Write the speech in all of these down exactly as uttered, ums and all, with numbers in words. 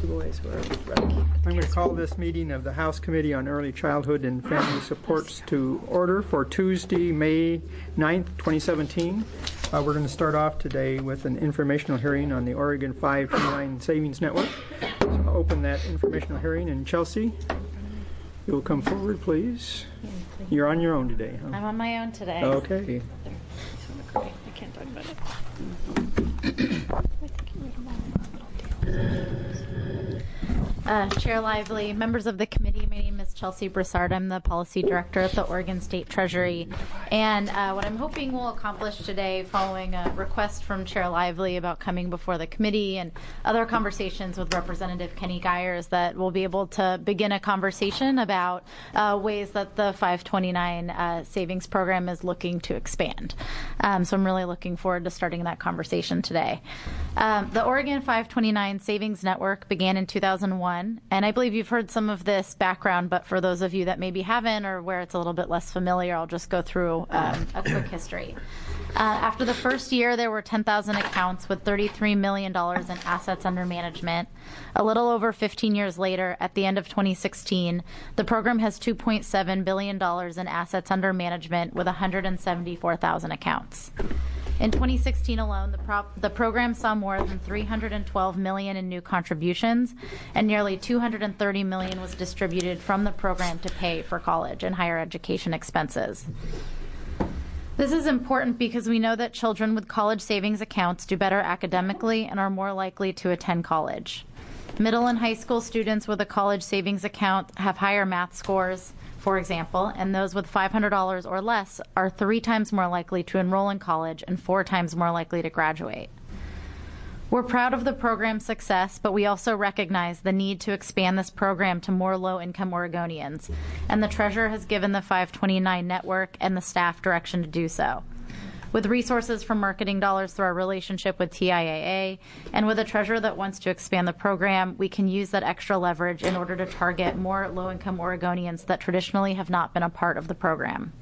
two boys who are ready. I'm going to call this meeting of the House Committee on Early Childhood and Family Supports to order for Tuesday, May ninth, twenty seventeen. Uh, we're going to start off today with an informational hearing on the Oregon five twenty-nine Savings Network. So I'll open that informational hearing. And Chelsea, you'll come forward, please. You're on your own today, huh? I'm on my own today. Okay. I can't talk about it. Uh, Chair Lively, members of the committee, my name is Chelsea Broussard. I'm the Policy Director at the Oregon State Treasury. And uh, what I'm hoping we'll accomplish today, following a request from Chair Lively about coming before the committee and other conversations with Representative Kenny Geyer, is that we'll be able to begin a conversation about uh, ways that the five twenty-nine uh, savings program is looking to expand. Um, so I'm really looking forward to starting that conversation today. Um, the Oregon five twenty-nine Savings Network began in two thousand one. And I believe you've heard some of this background, but for those of you that maybe haven't or where it's a little bit less familiar, I'll just go through um, a quick history. Uh, after the first year, there were ten thousand accounts with thirty-three million dollars in assets under management. A little over fifteen years later, at the end of twenty sixteen, the program has two point seven billion dollars in assets under management with one hundred seventy-four thousand accounts. In twenty sixteen alone, the, prop, the program saw more than three hundred twelve million dollars in new contributions, and nearly two hundred thirty million dollars was distributed from the program to pay for college and higher education expenses. This is important because we know that children with college savings accounts do better academically and are more likely to attend college. Middle and high school students with a college savings account have higher math scores, for example, and those with five hundred dollars or less are three times more likely to enroll in college and four times more likely to graduate. We're proud of the program's success, but we also recognize the need to expand this program to more low-income Oregonians, and the Treasurer has given the five twenty-nine network and the staff direction to do so. With resources from marketing dollars through our relationship with T I A A, and with a treasurer that wants to expand the program, we can use that extra leverage in order to target more low-income Oregonians that traditionally have not been a part of the program.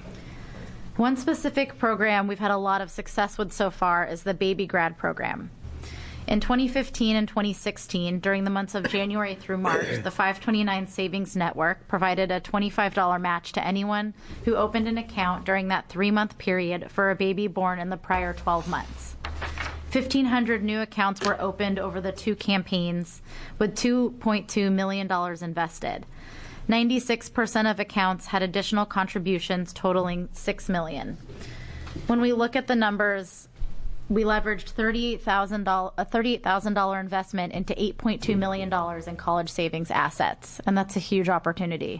One specific program we've had a lot of success with so far is the Baby Grad program. In twenty fifteen and twenty sixteen, during the months of January through March, the five twenty-nine Savings Network provided a twenty-five dollars match to anyone who opened an account during that three-month period for a baby born in the prior twelve months. fifteen hundred new accounts were opened over the two campaigns, with two point two million dollars invested. ninety-six percent of accounts had additional contributions totaling six million dollars. When we look at the numbers, we leveraged thirty-eight thousand dollars, a thirty-eight thousand dollars investment into eight point two million dollars in college savings assets, and that's a huge opportunity.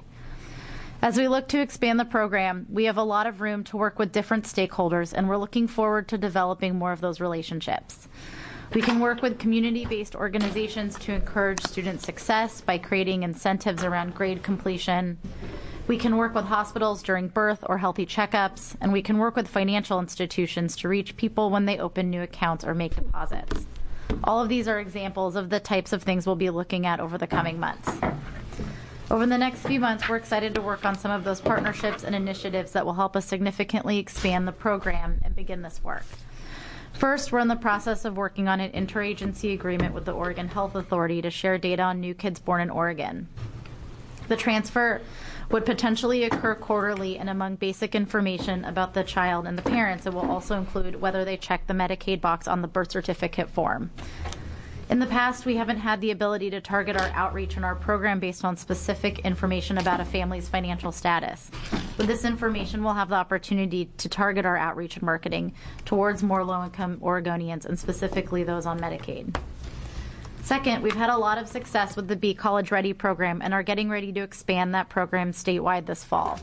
As we look to expand the program, we have a lot of room to work with different stakeholders, and we're looking forward to developing more of those relationships. We can work with community-based organizations to encourage student success by creating incentives around grade completion. We can work with hospitals during birth or healthy checkups, and we can work with financial institutions to reach people when they open new accounts or make deposits. All of these are examples of the types of things we'll be looking at over the coming months. Over the next few months, we're excited to work on some of those partnerships and initiatives that will help us significantly expand the program and begin this work. First, we're in the process of working on an interagency agreement with the Oregon Health Authority to share data on new kids born in Oregon. The transfer would potentially occur quarterly, and among basic information about the child and the parents, it will also include whether they check the Medicaid box on the birth certificate form. In the past, we haven't had the ability to target our outreach and our program based on specific information about a family's financial status. With this information, we'll have the opportunity to target our outreach and marketing towards more low-income Oregonians, and specifically those on Medicaid. Second, we've had a lot of success with the Be College Ready program and are getting ready to expand that program statewide this fall.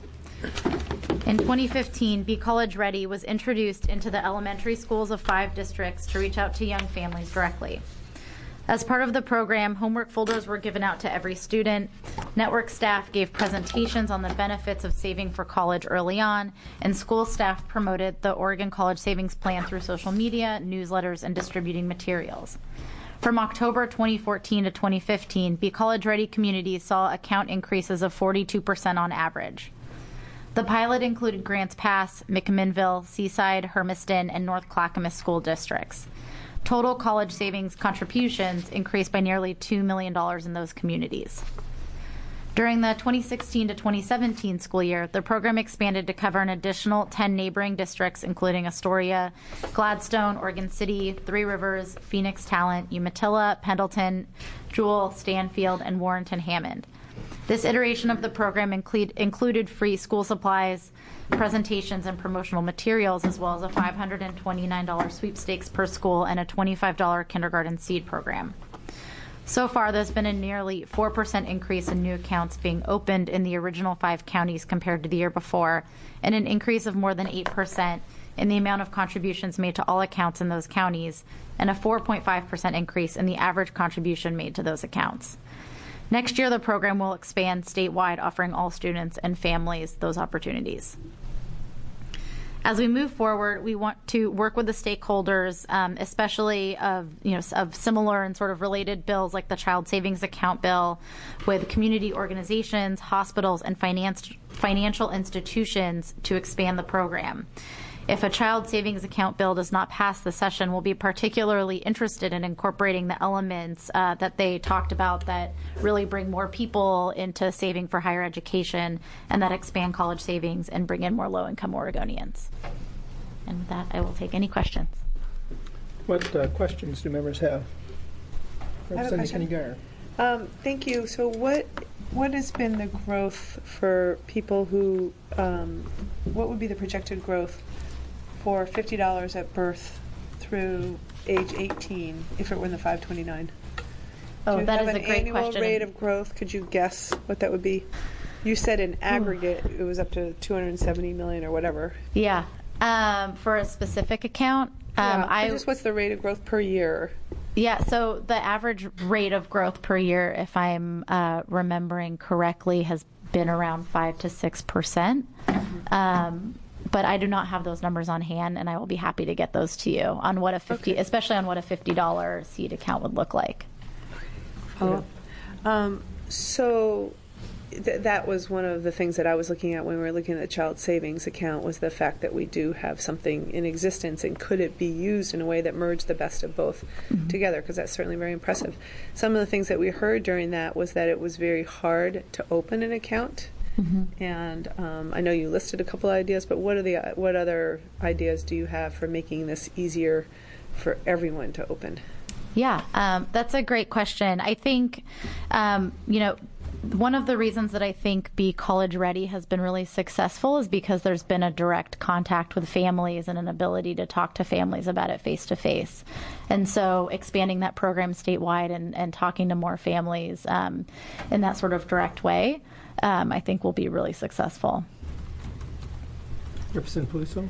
In twenty fifteen, Be College Ready was introduced into the elementary schools of five districts to reach out to young families directly. As part of the program, homework folders were given out to every student. Network staff gave presentations on the benefits of saving for college early on, and school staff promoted the Oregon College Savings Plan through social media, newsletters, and distributing materials. From October twenty fourteen to twenty fifteen, Be College Ready communities saw account increases of forty-two percent on average. The pilot included Grants Pass, McMinnville, Seaside, Hermiston, and North Clackamas school districts. total college savings contributions increased by nearly two million dollars in those communities. During the twenty sixteen to twenty seventeen school year, the program expanded to cover an additional ten neighboring districts, including Astoria, Gladstone, Oregon City, Three Rivers, Phoenix Talent, Umatilla, Pendleton, Jewell, Stanfield, and Warrenton-Hammond. This iteration of the program include, included free school supplies, presentations, and promotional materials, as well as a five hundred twenty-nine dollars sweepstakes per school and a twenty-five dollars kindergarten seed program. So far, there's been a nearly four percent increase in new accounts being opened in the original five counties compared to the year before, and an increase of more than eight percent in the amount of contributions made to all accounts in those counties, and a four point five percent increase in the average contribution made to those accounts. Next year, the program will expand statewide, offering all students and families those opportunities. As we move forward, we want to work with the stakeholders, um, especially of you know of similar and sort of related bills like the Child Savings Account bill, with community organizations, hospitals, and finance, financial institutions to expand the program. If a Child Savings Account bill does not pass the session, we'll be particularly interested in incorporating the elements uh, that they talked about that really bring more people into saving for higher education and that expand college savings and bring in more low-income Oregonians. And with that, I will take any questions. What uh, questions do members have? I have a Representative question. Kenny-Geyer. Um, thank you. So what what has been the growth for people who, um, what would be the projected growth for fifty dollars at birth through age eighteen if it were in the five twenty-nine? Oh, Do you that have is a an great annual question. rate of growth? Could you guess what that would be? You said in aggregate it was up to two hundred seventy million or whatever. Yeah. Um, for a specific account, um, yeah, I just what's the rate of growth per year? Yeah, so the average rate of growth per year, if I'm uh, remembering correctly, has been around five to six percent. Um, but I do not have those numbers on hand, and I will be happy to get those to you on what a fifty, Okay. especially on what a fifty dollars seed account would look like. Oh. Um, so th- that was one of the things that I was looking at when we were looking at the child savings account, was the fact that we do have something in existence, and could it be used in a way that merged the best of both mm-hmm. together, because that's certainly very impressive. Some of the things that we heard during that was that it was very hard to open an account. Mm-hmm. And um, I know you listed a couple of ideas, but what are the uh, what other ideas do you have for making this easier for everyone to open? Yeah, um, that's a great question. I think, um, you know, one of the reasons that I think Be College Ready has been really successful is because there's been a direct contact with families and an ability to talk to families about it face to face. And so expanding that program statewide and, and talking to more families um, in that sort of direct way, um, I think will be really successful. Representative Peluso?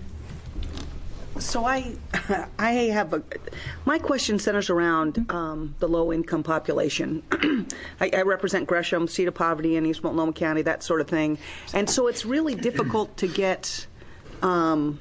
So I, I have a, my question centers around um, the low-income population. I, I represent Gresham, Seat of Poverty in East Multnomah County, that sort of thing. And so it's really difficult to get um,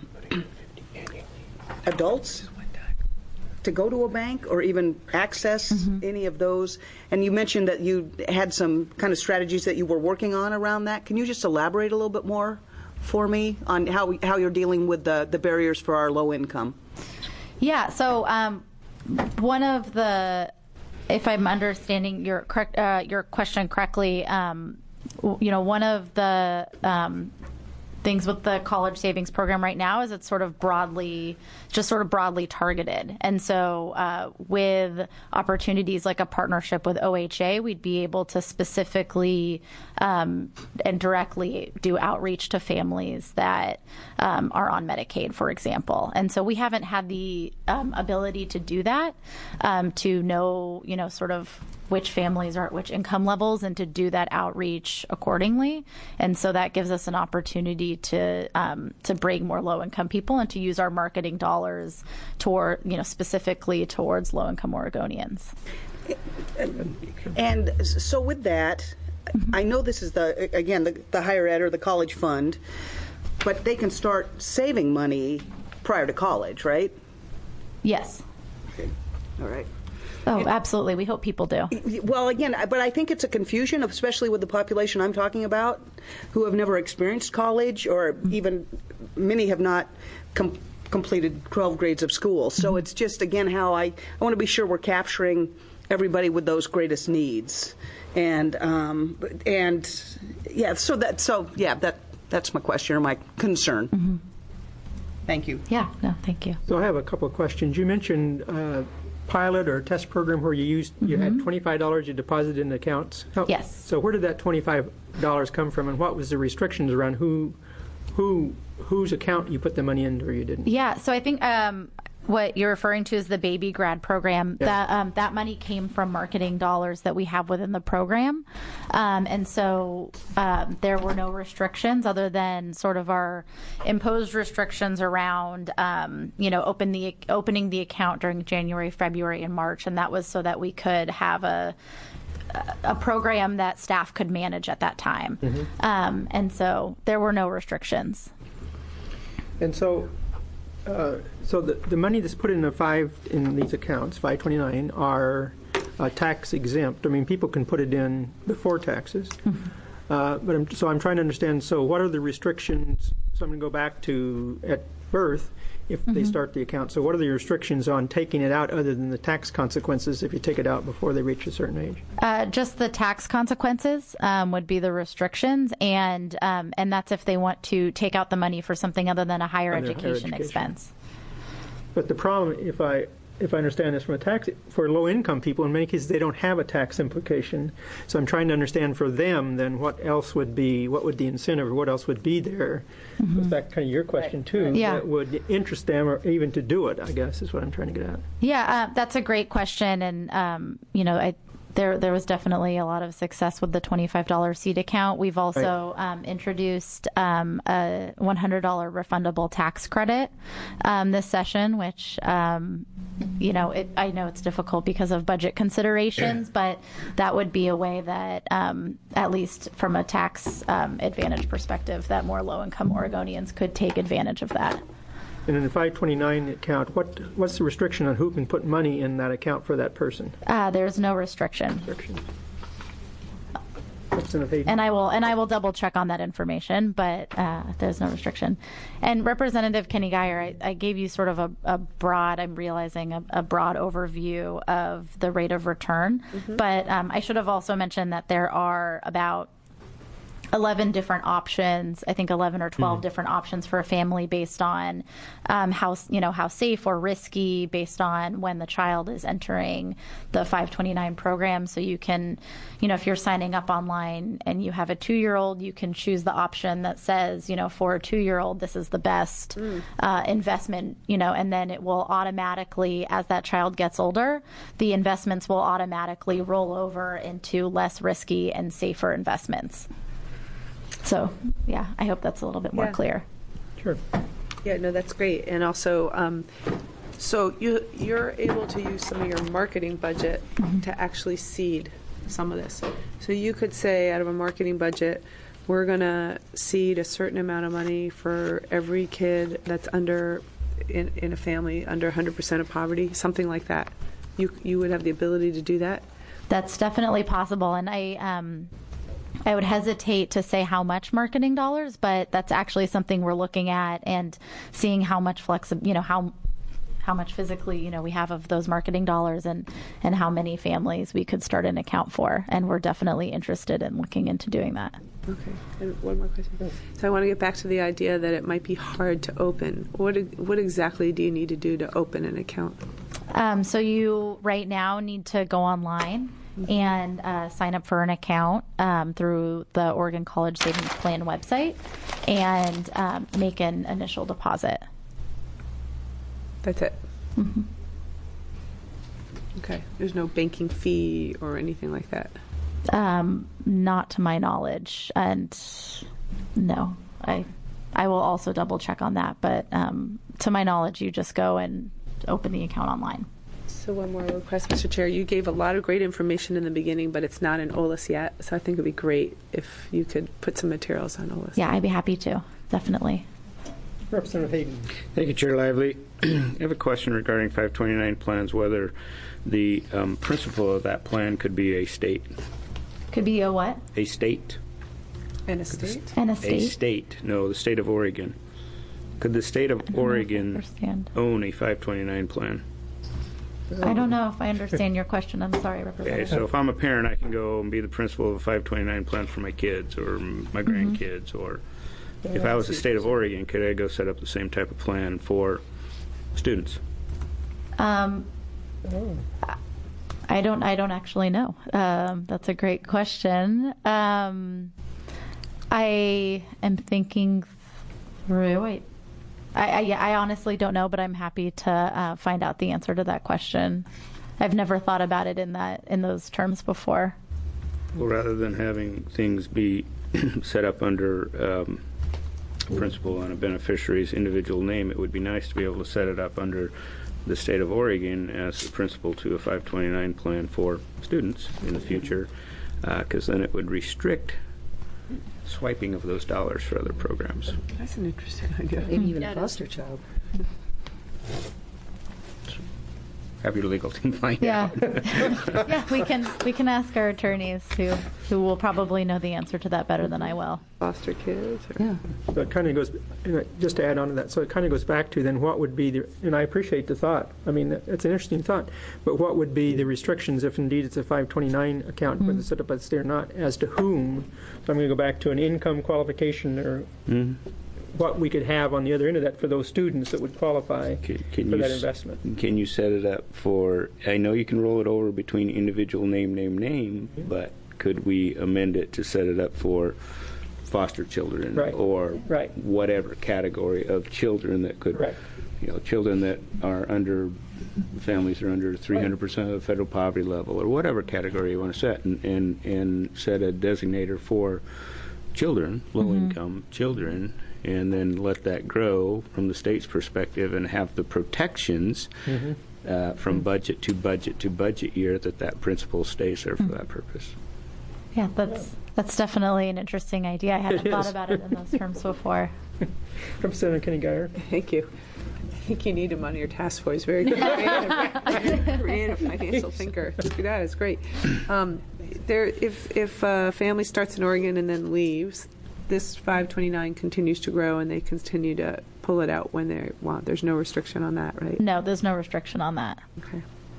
adults to go to a bank or even access mm-hmm. any of those. And you mentioned that you had some kind of strategies that you were working on around that. Can you just elaborate a little bit more for me on how we, how you're dealing with the, the barriers for our low income? Yeah, so um, one of the, if I'm understanding your correct, uh, your question correctly, um, you know, one of the um, things with the college savings program right now is it's sort of broadly, just sort of broadly targeted. And so uh, with opportunities like a partnership with O H A, we'd be able to specifically um, and directly do outreach to families that um, are on Medicaid, for example. And so we haven't had the um, ability to do that, um, to know, you know, sort of which families are at which income levels and to do that outreach accordingly. And so that gives us an opportunity to um, to bring more low-income people and to use our marketing dollars toward, you know, specifically towards low-income Oregonians. And so with that, mm-hmm. I know this is the, again, the, the higher ed or the college fund, but they can start saving money prior to college, right? Yes. Okay. All right. Oh, absolutely. We hope people do. Well, again, but I think it's a confusion, especially with the population I'm talking about, who have never experienced college, or even many have not com- completed twelve grades of school. So it's just, again, how I, I want to be sure we're capturing everybody with those greatest needs. And, um, and yeah, so that, so yeah, that, that's my question or my concern. Mm-hmm. Thank you. Yeah, no, thank you. So I have a couple of questions. You mentioned uh, pilot or test program where you used you had twenty-five dollars you deposited in accounts. How, Yes. So where did that twenty-five dollars come from, and what was the restrictions around who who whose account you put the money in or you didn't? Yeah, so I think um, what you're referring to is the Baby Grad program. Yes. That um, that money came from marketing dollars that we have within the program, um, and so um, there were no restrictions other than sort of our imposed restrictions around, um, you know, open the opening the account during January, February, and March, and that was so that we could have a a program that staff could manage at that time, mm-hmm. um, and so there were no restrictions. And so. Uh, so the, the money that's put in the five in these accounts, five twenty-nine, are uh, tax exempt. I mean, people can put it in before taxes. Mm-hmm. uh, but I'm, so I'm trying to understand. So what are the restrictions? So I'm going to go back to at birth if mm-hmm. they start the account. So what are the restrictions on taking it out other than the tax consequences if you take it out before they reach a certain age? Uh, just the tax consequences um, would be the restrictions, and um, and that's if they want to take out the money for something other than a higher, Other, education, higher education expense. But the problem, if I if I understand this from a tax, for low-income people, in many cases they don't have a tax implication. So I'm trying to understand for them then what else would be, what would the incentive or what else would be there? Mm-hmm. Was that kind of your question right. too? Yeah. That would interest them or even to do it, I guess, is what I'm trying to get at. Yeah, uh, that's a great question, and um, you know, I. There, there was definitely a lot of success with the twenty-five dollars seed account. We've also right. um, introduced um, a one hundred dollars refundable tax credit um, this session, which, um, you know, it, I know it's difficult because of budget considerations, but that would be a way that, um, at least from a tax um, advantage perspective, that more low-income Oregonians could take advantage of that. And in the five twenty-nine account, what what's the restriction on who can put money in that account for that person? Uh, there's no restriction. Restriction. And I will and I will double check on that information, but uh, there's no restriction. And Representative Kenny Geyer, I, I gave you sort of a, a broad, I'm realizing, a, a broad overview of the rate of return. Mm-hmm. But um, I should have also mentioned that there are about eleven different options, I think eleven or twelve mm-hmm. different options for a family based on um, how, you know, how safe or risky, based on when the child is entering the five twenty-nine program. So you can, you know, if you're signing up online and you have a two-year-old, you can choose the option that says, you know, for a two-year-old, this is the best mm. uh, investment, you know, and then it will automatically, as that child gets older, the investments will automatically roll over into less risky and safer investments. So, yeah, I hope that's a little bit more yeah. clear. Sure. Yeah, no, that's great. And also, um, so you, you're able to use some of your marketing budget mm-hmm. to actually seed some of this. So you could say out of a marketing budget, we're going to seed a certain amount of money for every kid that's under, in, in a family, under one hundred percent of poverty, something like that. You, you would have the ability to do that? That's definitely possible. And I... Um, I would hesitate to say how much marketing dollars, but that's actually something we're looking at and seeing how much flexi- you know, how how much physically, you know, we have of those marketing dollars and, and how many families we could start an account for. And we're definitely interested in looking into doing that. Okay. And one more question. So I want to get back to the idea that it might be hard to open. What what exactly do you need to do to open an account? Um, so you right now need to go online and uh, sign up for an account um, through the Oregon College Savings Plan website and um, make an initial deposit. That's it? Mm-hmm. Okay. There's no banking fee or anything like that? Um, not to my knowledge. And no, I I will also double check on that. But um, to my knowledge, you just go and open the account online. So one more request, Mister Chair. You gave a lot of great information in the beginning, but it's not in O L A S yet. So I think it would be great if you could put some materials on O L A S. Yeah, I'd be happy to. Definitely. Representative Hayden. Thank you, Chair Lively. I have a question regarding five twenty-nine plans, whether the um, principal of that plan could be a state. Could be a what? A state. An estate? An estate. A state. No, the state of Oregon. Could the state of I don't know if I Oregon understand. own a five twenty-nine plan? I don't know if I understand your question. I'm sorry, Okay, Representative. so if I'm a parent, I can go and be the principal of a five twenty-nine plan for my kids or my grandkids, or if I was the state of Oregon, could I go set up the same type of plan for students? Um, I don't. I don't actually know. Um, that's a great question. Um, I am thinking through. Wait, I, I, yeah, I honestly don't know, but I'm happy to uh, find out the answer to that question. I've never thought about it in that in those terms before. Well, rather than having things be set up under um, a principal and a beneficiary's individual name, it would be nice to be able to set it up under the state of Oregon as the principal to a five twenty-nine plan for students in the future, because uh, then it would restrict swiping of those dollars for other programs. That's an interesting idea. Maybe even a foster child. Have your legal team find Yeah, out. yeah. We can we can ask our attorneys who who will probably know the answer to that better than I will. Foster kids? Or? Yeah. So it kind of goes, you know, just to add on to that, so it kind of goes back to then what would be the, and I appreciate the thought, I mean, it's an interesting thought, but what would be the restrictions if indeed it's a five twenty-nine account, whether it's set up by the state or not, as to whom? So I'm going to go back to an income qualification or Mhm. what we could have on the other end of that for those students that would qualify Can, can for you that s- investment. Can you set it up for, I know you can roll it over between individual name, name, name, but could we amend it to set it up for foster children Right. or Right. whatever category of children that could, Right. you know, children that are under, families are under three hundred percent of the federal poverty level or whatever category you want to set, and, and, and set a designator for children, low-income children, and then let that grow from the state's perspective and have the protections uh, from budget to budget to budget year that that principal stays there for that purpose. Yeah, that's that's definitely an interesting idea. I hadn't It thought is. about it in those terms before. Representative Kenny Geyer. Thank you. I think you need him on your task force. Very creative, creative financial thinker. That is great. Um, there, if if a family starts in Oregon and then leaves, this five twenty-nine continues to grow, and they continue to pull it out when they want. There's no restriction on that, right? No, there's no restriction on that. Okay.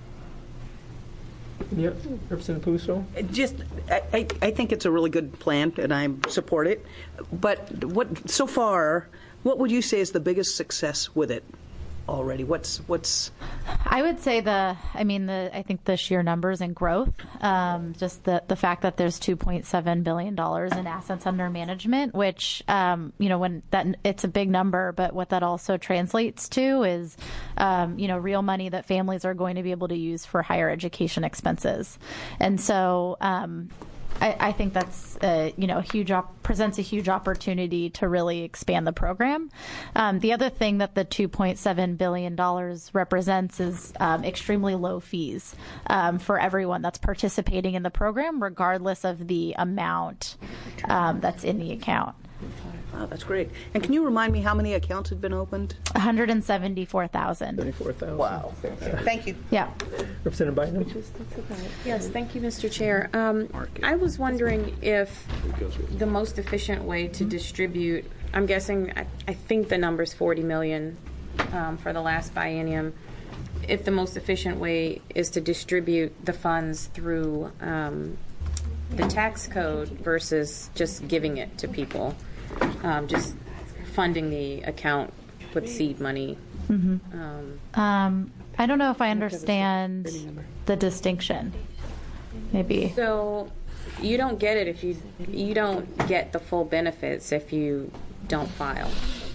Yep. Representative Puso. Just, I, I I think it's a really good plan, and I support it. But what so far, what would you say is the biggest success with it already? What's what's I would say the, I mean, the, I think the sheer numbers and growth, um, just the, the fact that there's two point seven billion dollars in assets under management, which, um, you know, when that, it's a big number, but what that also translates to is, um, you know, real money that families are going to be able to use for higher education expenses. And so, um, I, I think that's, uh, you know, a huge op- presents a huge opportunity to really expand the program. Um, the other thing that the two point seven billion dollars represents is um, extremely low fees um, for everyone that's participating in the program, regardless of the amount um, that's in the account. oh, that's great. And can you remind me how many accounts have been opened? one hundred seventy-four thousand. thirty-four thousand. Wow. Thank you. Yeah. Representative Bynum. Yes, thank you, Mister Chair. Um, I was wondering if the most efficient way to distribute, I'm guessing, I, I think the number's forty million um, for the last biennium, if the most efficient way is to distribute the funds through um, the tax code versus just giving it to people, um, just funding the account with seed money. Um, Um, I don't know if I understand the distinction. Maybe. So you don't get it if you you don't get the full benefits if you don't file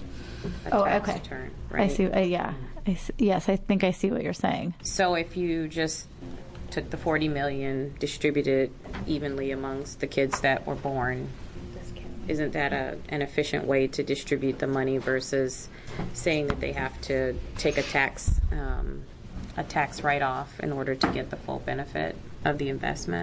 a Oh, tax okay. return, I right? see. Uh, yeah. I see, yes, I think I see what you're saying. So if you just took the forty million, distributed evenly amongst the kids that were born, isn't that a, an efficient way to distribute the money versus saying that they have to take a tax um, a tax write-off in order to get the full benefit of the investment?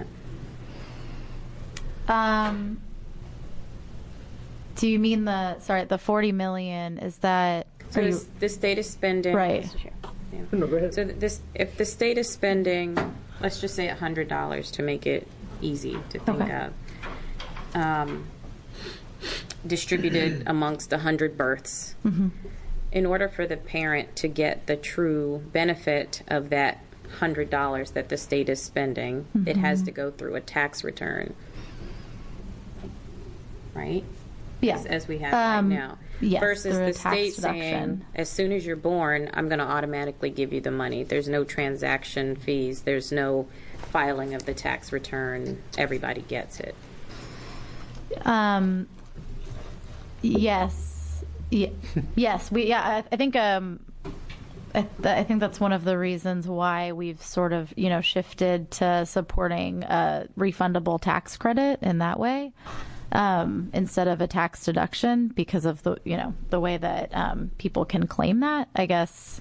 Um, do you mean the, sorry, the forty million, is that, So are you, this, the state is spending. Right. Mister Chair, yeah. No, go ahead. So th- this, if the state is spending, let's just say a hundred dollars to make it easy to think Okay. of, um, distributed amongst a hundred births, in order for the parent to get the true benefit of that one hundred dollars that the state is spending, mm-hmm. it has to go through a tax return. Right? Yeah. As, as we have um, right now. Yes, versus the state deduction. saying, as soon as you're born, I'm going to automatically give you the money. There's no transaction fees. There's no filing of the tax return. Everybody gets it. Um. Yes. Yeah. Yes. We. Yeah. I, I think. Um. I, th- I think that's one of the reasons why we've sort of, you know, shifted to supporting a refundable tax credit in that way. Um, instead of a tax deduction, because of the, you know, the way that um, people can claim that, I guess.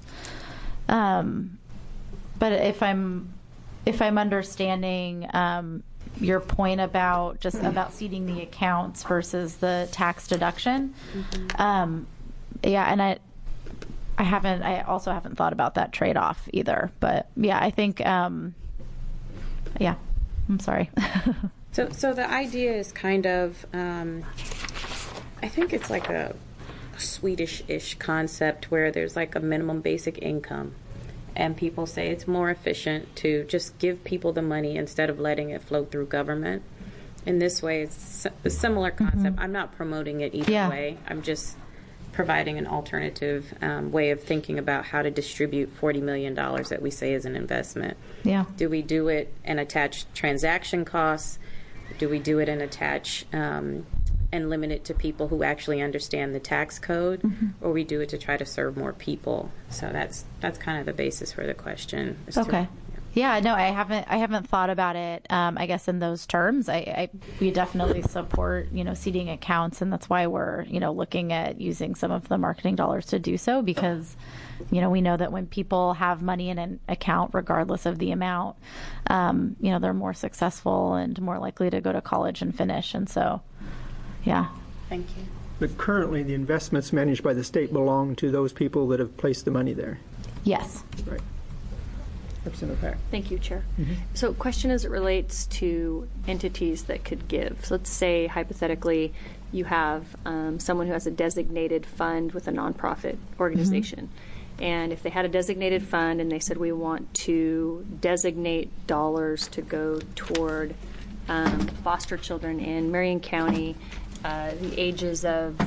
Um, but if I'm, if I'm understanding um, your point about just about seeding the accounts versus the tax deduction, mm-hmm. um, yeah, and I, I haven't, I also haven't thought about that trade-off either. But yeah, I think, um, yeah, I'm sorry. So, so the idea is kind of, um, I think it's like a, a Swedish-ish concept where there's like a minimum basic income, and people say it's more efficient to just give people the money instead of letting it flow through government. In this way, it's a similar concept. Mm-hmm. I'm not promoting it either yeah. way. I'm just providing an alternative um, way of thinking about how to distribute forty million dollars that we say is an investment. Yeah. Do we do it and attach transaction costs? Do we do it and attach um, and limit it to people who actually understand the tax code, mm-hmm. or we do it to try to serve more people? So that's that's kind of the basis for the question. Okay. To, yeah. yeah. No, I haven't. I haven't thought about it. Um, I guess in those terms, I, I we definitely support, you know, seeding accounts, and that's why we're, you know, looking at using some of the marketing dollars to do so, because, you know, we know that when people have money in an account, regardless of the amount, um, you know, they're more successful and more likely to go to college and finish. And so, yeah. Thank you. But currently, the investments managed by the state belong to those people that have placed the money there. Yes. Right. Representative Pack. Thank you, Chair. Mm-hmm. So, question as it relates to entities that could give. So let's say, hypothetically, you have um, someone who has a designated fund with a nonprofit organization. Mm-hmm. And if they had a designated fund and they said, we want to designate dollars to go toward um, foster children in Marion County, uh, the ages of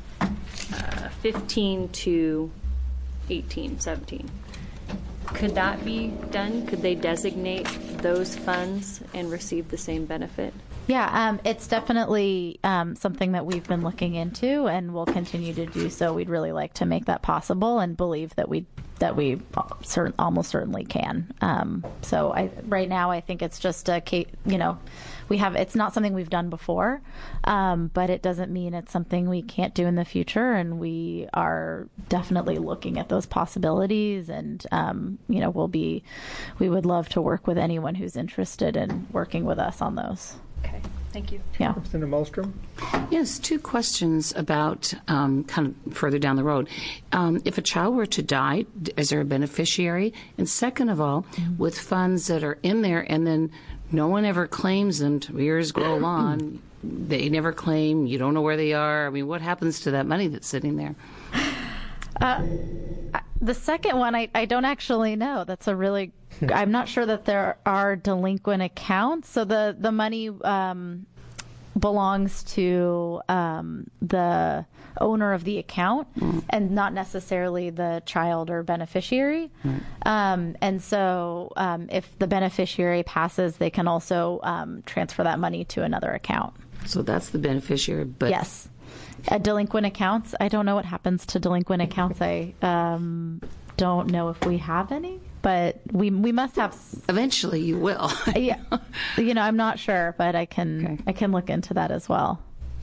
uh, fifteen to eighteen, seventeen. Could that be done? Could they designate those funds and receive the same benefit? Yeah, um, it's definitely um, something that we've been looking into, and we'll continue to do so. We'd really like to make that possible, and believe that we that we cert- almost certainly can. Um, so I, right now, I think it's just a case, you know, we have. It's not something we've done before, um, but it doesn't mean it's something we can't do in the future. And we are definitely looking at those possibilities, and um, you know, we'll be. We would love to work with anyone who's interested in working with us on those. Okay, thank you. Yeah. Representative Malmstrom? Yes, two questions about um, kind of further down the road. Um, if a child were to die, is there a beneficiary? And second of all, mm-hmm. with funds that are in there and then no one ever claims them, years go on, they never claim, you don't know where they are. I mean, what happens to that money that's sitting there? Uh, the second one, I, I don't actually know. That's a really, I'm not sure that there are delinquent accounts. So the, the money um, belongs to um, the owner of the account mm. and not necessarily the child or beneficiary. Mm. Um, and so um, if the beneficiary passes, they can also um, transfer that money to another account. So that's the beneficiary, but... Yes. Uh, delinquent accounts, I don't know what happens to delinquent accounts. I um, don't know if we have any, but we we must have. S- Eventually, you will. Yeah, you know, I'm not sure, but I can okay. I can look into that as well.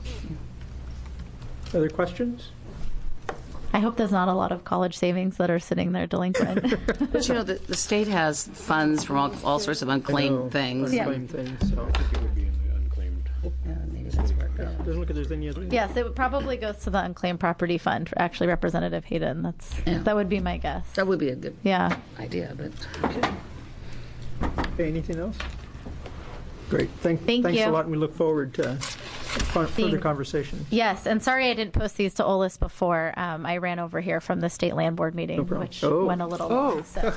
Other questions? I hope there's not a lot of college savings that are sitting there delinquent. But you know, the, the state has funds from all, all sorts of unclaimed know, things. Unclaimed yeah. things. So. I think it would be in the unclaimed. Yeah, maybe that's where it goes. Doesn't look like there's any other. Yes, it would probably goes to the unclaimed property fund. Actually, Representative Hayden. That's yeah. that would be my guess. That would be a good yeah. idea, but okay. Okay, anything else? Great. Thank, Thank thanks you. a lot, and we look forward to further Thank- conversation. Yes, and sorry I didn't post these to Olis before. Um, I ran over here from the state land board meeting, problem. which Oh. went a little long. So.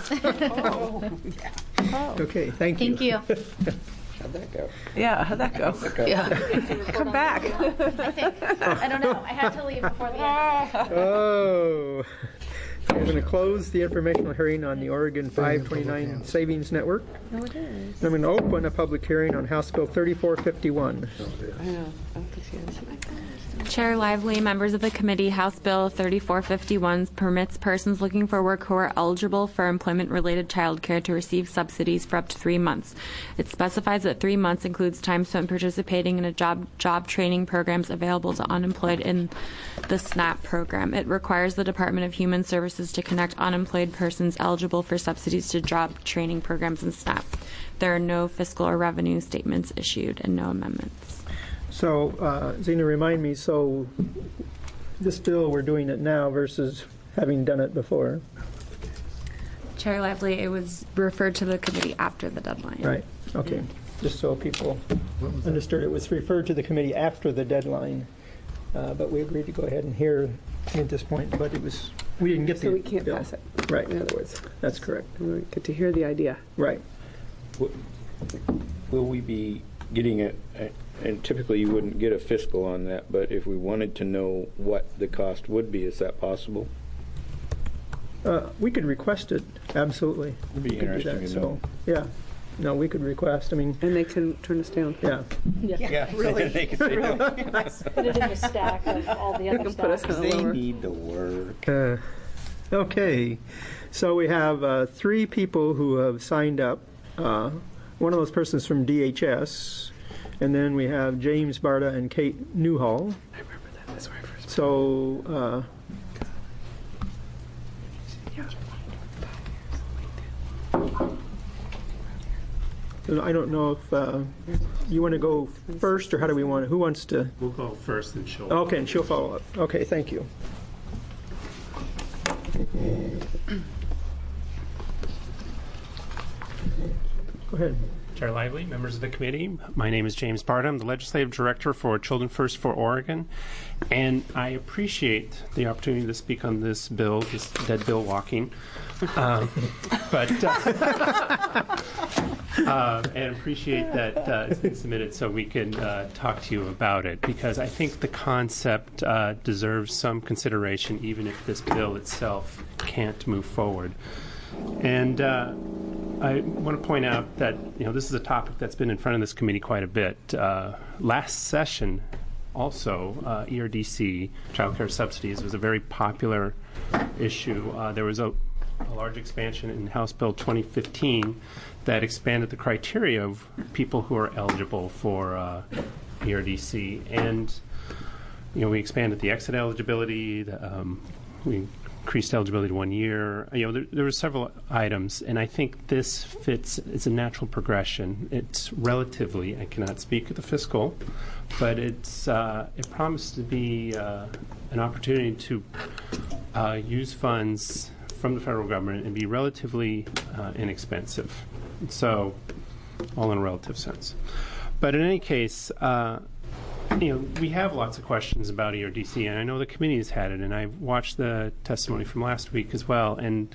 Okay, thank you. Thank you. How'd that go? Yeah, how'd that go? Yeah. Come back. I think. I don't know. I had to leave before the end. Oh. I'm going to close the informational hearing on the Oregon five twenty-nine Savings Network. No, it is. I'm going to open a public hearing on House Bill thirty-four fifty-one. I know. I don't think she is. Chair Lively, members of the committee, House Bill thirty-four fifty-one permits persons looking for work who are eligible for employment-related child care to receive subsidies for up to three months. It specifies that three months includes time spent participating in a job job training programs available to unemployed in the SNAP program. It requires the Department of Human Services to connect unemployed persons eligible for subsidies to job training programs in SNAP. There are no fiscal or revenue statements issued and no amendments. So, uh, Zena, remind me, so this bill, we're doing it now versus having done it before, Chair Lively, it was referred to the committee after the deadline. right? Okay, just so people understood, it was referred to the committee after the deadline, uh, but we agreed to go ahead and hear at this point, but it was, we didn't get the So we can't bill. pass it. Right, In other words, that's correct, we get to hear the idea. right. Will we be getting it, and typically you wouldn't get a fiscal on that, but if we wanted to know what the cost would be, is that possible? Uh, We could request it, absolutely. It'd be We could do interesting that, to so, know. yeah, no, we could request, I mean, And they can turn us down. yeah. Yeah, really. They could say no. Put it in the stack of all the They other can put us stuff. on a They lower. need the work. Uh, Okay, so we have uh, three people who have signed up. Uh, One of those persons from D H S, and then we have James Barta and Kate Newhall. I remember that. That's where I first. So, uh, I don't know if uh, you want to go first, or how do we want to, who wants to? We'll go first and she'll. Okay, and she'll follow up. Okay, thank you. Go ahead. Chair Lively, members of the committee, my name is James Barta. I'm the Legislative Director for Children First for Oregon, and I appreciate the opportunity to speak on this bill, this dead bill walking, um, but uh, uh, and appreciate that uh, it's been submitted so we can uh, talk to you about it, because I think the concept uh, deserves some consideration, even if this bill itself can't move forward. And uh, I want to point out that, you know, this is a topic that's been in front of this committee quite a bit. Uh, last session, also, uh, E R D C, child care subsidies, was a very popular issue. Uh, there was a, a large expansion in House Bill twenty fifteen that expanded the criteria of people who are eligible for uh, E R D C. And, you know, we expanded the exit eligibility, the, um, we increased eligibility to one year. You know, there, there were several items, and I think this fits. It's a natural progression. It's relatively, I cannot speak of the fiscal, but it's uh, it promised to be uh, an opportunity to uh, use funds from the federal government and be relatively uh, inexpensive. So, all in a relative sense. But in any case, uh, you know, we have lots of questions about E R D C, and I know the committee has had it, and I've watched the testimony from last week as well. And,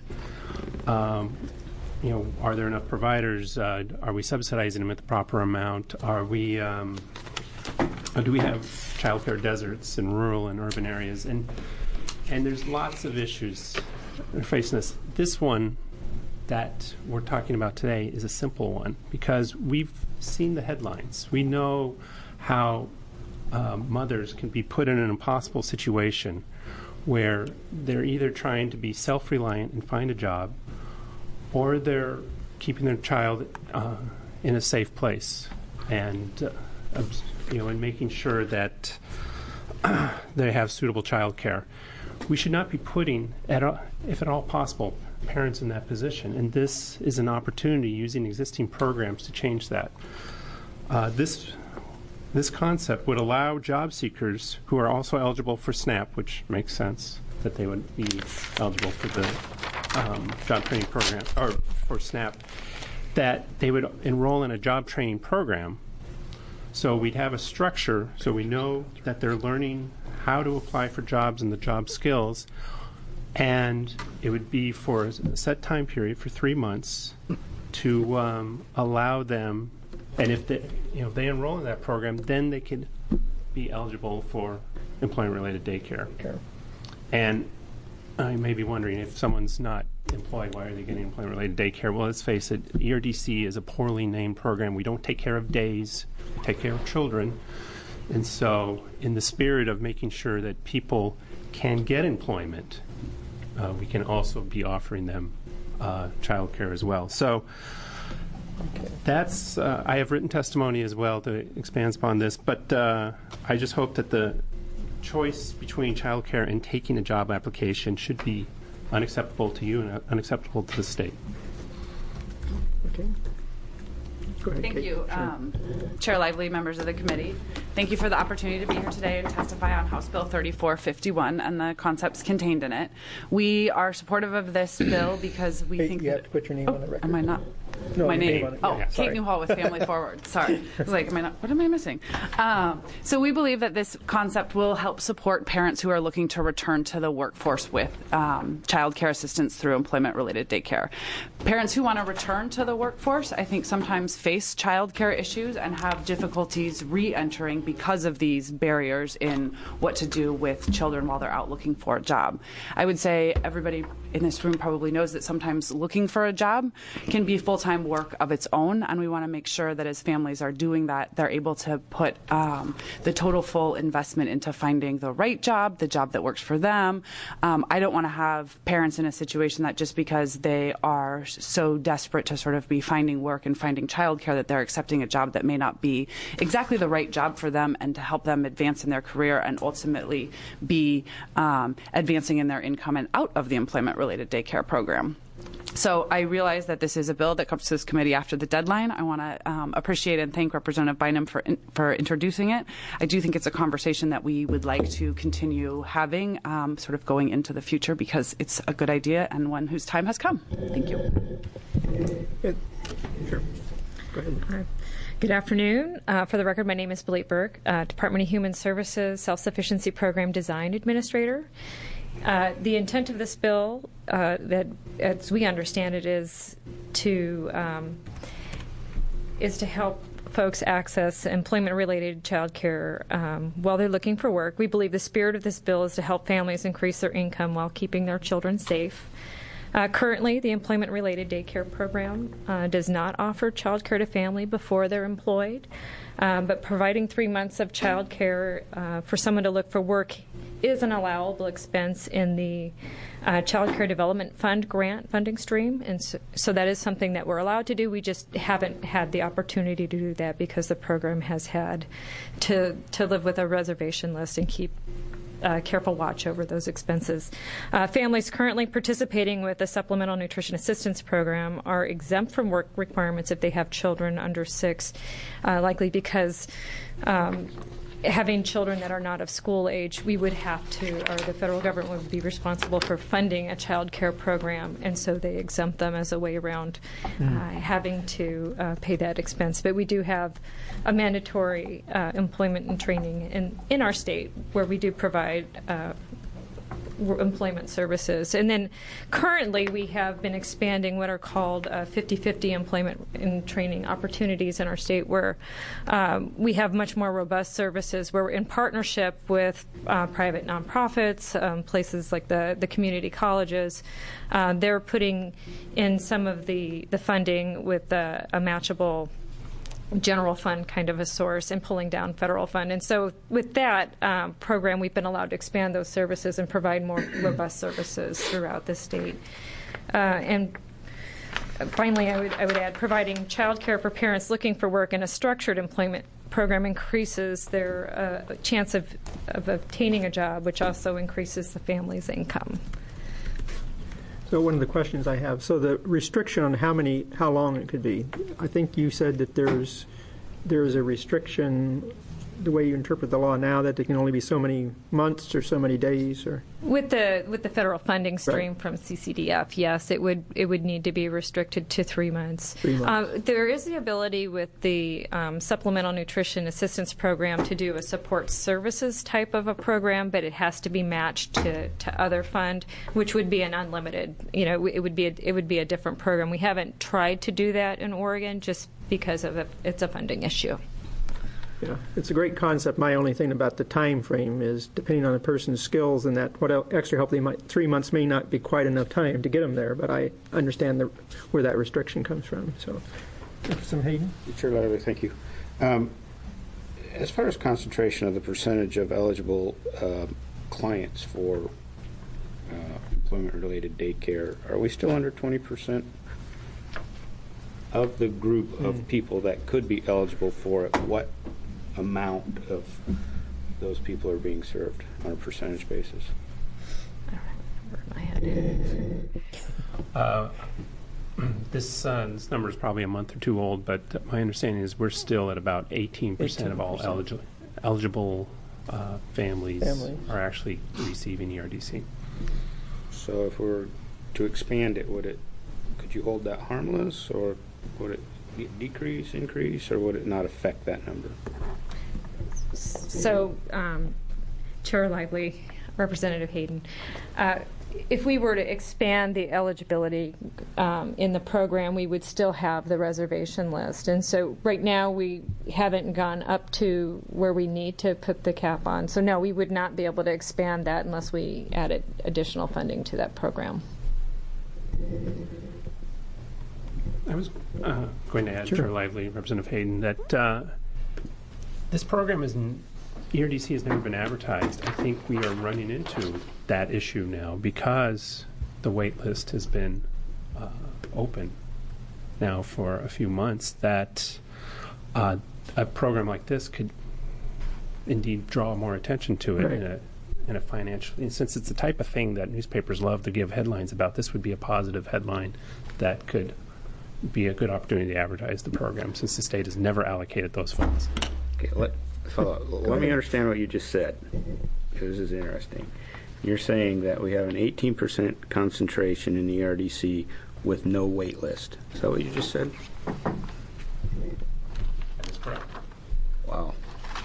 um, you know, are there enough providers? Uh, are we subsidizing them at the proper amount? Are we, um, uh, do we have child care deserts in rural and urban areas? And and there's lots of issues that are facing us. This one that we're talking about today is a simple one, because we've seen the headlines. We know how Uh, mothers can be put in an impossible situation where they're either trying to be self-reliant and find a job, or they're keeping their child uh, in a safe place, and uh, you know, and making sure that uh, they have suitable child care. We should not be putting, at all, if at all possible, parents in that position, and this is an opportunity using existing programs to change that. Uh, this This concept would allow job seekers who are also eligible for SNAP, which makes sense that they would be eligible for the um, job training program, or for SNAP, that they would enroll in a job training program So we'd have a structure so we know that they're learning how to apply for jobs and the job skills. And it would be for a set time period for three months to um, allow them, and if they, you know, they enroll in that program, then they could be eligible for employment-related daycare. Okay. And I may be wondering, if someone's not employed, why are they getting employment-related daycare? Well, let's face it, E R D C is a poorly named program. We don't take care of days, we take care of children. And so in the spirit of making sure that people can get employment, uh, we can also be offering them uh, child care as well. So okay. that's, uh, I have written testimony as well that expands upon this, but uh, I just hope that the choice between child care and taking a job application should be unacceptable to you and unacceptable to the state. Okay. Go ahead, Thank Kate. you. Sure. Um, Chair Lively, members of the committee. Thank you for the opportunity to be here today and testify on House Bill thirty-four fifty-one and the concepts contained in it. We are supportive of this bill because we Hey, think you that... have to put your name oh, on the record. Am I not? No, my your name. name on it. Oh, Yeah, Kate sorry. Newhall with Family Forward. Sorry. I was like, am I not, what am I missing? Um, so we believe that this concept will help support parents who are looking to return to the workforce with um, child care assistance through employment-related daycare. Parents who want to return to the workforce, I think, sometimes face child care issues and have difficulties re-entering because of these barriers in what to do with children while they're out looking for a job. I would say everybody in this room probably knows that sometimes looking for a job can be full-time work of its own, and we want to make sure that as families are doing that, they're able to put um, the total full investment into finding the right job, the job that works for them. Um, I don't want to have parents in a situation that just because they are so desperate to sort of be finding work and finding childcare that they're accepting a job that may not be exactly the right job for them, and to help them advance in their career and ultimately be um, advancing in their income and out of the employment-related daycare program. So I realize that this is a bill that comes to this committee after the deadline. I want to um, appreciate and thank Representative Bynum for in, for introducing it. I do think it's a conversation that we would like to continue having um, sort of going into the future, because it's a good idea and one whose time has come. Thank you. Good. Sure. Go ahead. Hi. Good afternoon. Uh, for the record, my name is Blake Burke, uh, Department of Human Services Self-Sufficiency Program Design Administrator. Uh, the intent of this bill, uh, that, as we understand it, is to um, is to help folks access employment-related child care um, while they're looking for work. We believe the spirit of this bill is to help families increase their income while keeping their children safe. Uh, currently, the employment-related daycare program uh, does not offer child care to family before they're employed, um, but providing three months of child care uh, for someone to look for work is an allowable expense in the uh, Child Care Development Fund grant funding stream, and so, so that is something that we're allowed to do. We just haven't had the opportunity to do that because the program has had to to live with a reservation list and keep Uh, careful watch over those expenses. Uh, families currently participating with the Supplemental Nutrition Assistance Program are exempt from work requirements if they have children under six, uh, likely because um, having children that are not of school age, we would have to, or the federal government would be responsible for funding a child care program, and so they exempt them as a way around uh, having to uh, pay that expense. But we do have a mandatory uh, employment and training in, in our state where we do provide uh, employment services. And then currently we have been expanding what are called uh, fifty-fifty employment and training opportunities in our state, where um, we have much more robust services where we're in partnership with uh, private nonprofits, um, places like the, the community colleges. Uh, they're putting in some of the, the funding with uh, a matchable general fund kind of a source and pulling down federal fund. And so with that um, program, we've been allowed to expand those services and provide more robust services throughout the state. Uh, and finally, I would, I would add providing child care for parents looking for work in a structured employment program increases their uh, chance of, of obtaining a job, which also increases the family's income. So one of the questions I have, so the restriction on how many, how long it could be, I think you said that there's there's a restriction the way you interpret the law now, that it can only be so many months or so many days, or? With the with the federal funding stream Right. from C C D F, yes, it would it would need to be restricted to three months. Three months. Uh, there is the ability with the um, Supplemental Nutrition Assistance Program to do a support services type of a program, but it has to be matched to, to other fund, which would be an unlimited. You know, it would be a, it would be a different program. We haven't tried to do that in Oregon just because of it, it's a funding issue. Yeah, it's a great concept. My only thing about the time frame is, depending on a person's skills and that, what el- extra help they might, three months may not be quite enough time to get them there. But I understand the, where that restriction comes from. So, some Hayden. Chair Lively, thank you. Um, as far as concentration of the percentage of eligible uh, clients for uh, employment-related daycare, are we still under twenty percent of the group of Mm. people that could be eligible for it? What amount of those people are being served on a percentage basis? My head is. Uh, this, uh, this number is probably a month or two old, but my understanding is we're still at about eighteen percent of all eligible eligible uh, families, Families. are actually receiving E R D C. So if we're to expand it, would it, could you hold that harmless, or would it de- decrease, increase, or would it not affect that number? So, um, Chair Lively, Representative Hayden, uh, if we were to expand the eligibility um, in the program, we would still have the reservation list. And so right now we haven't gone up to where we need to put the cap on. So no, we would not be able to expand that unless we added additional funding to that program. I was uh, going to add, Sure. Chair Lively, Representative Hayden, that uh, this program is n- E R D C has never been advertised. I think we are running into that issue now because the wait list has been uh, open now for a few months, that uh, a program like this could indeed draw more attention to it Right. in a in a financial, and since it's the type of thing that newspapers love to give headlines about, this would be a positive headline that could be a good opportunity to advertise the program, since the state has never allocated those funds. Okay, let, follow, let me understand what you just said, because this is interesting. You're saying that we have an eighteen percent concentration in the E R D C with no wait list. Is that what you just said? That is correct. Wow.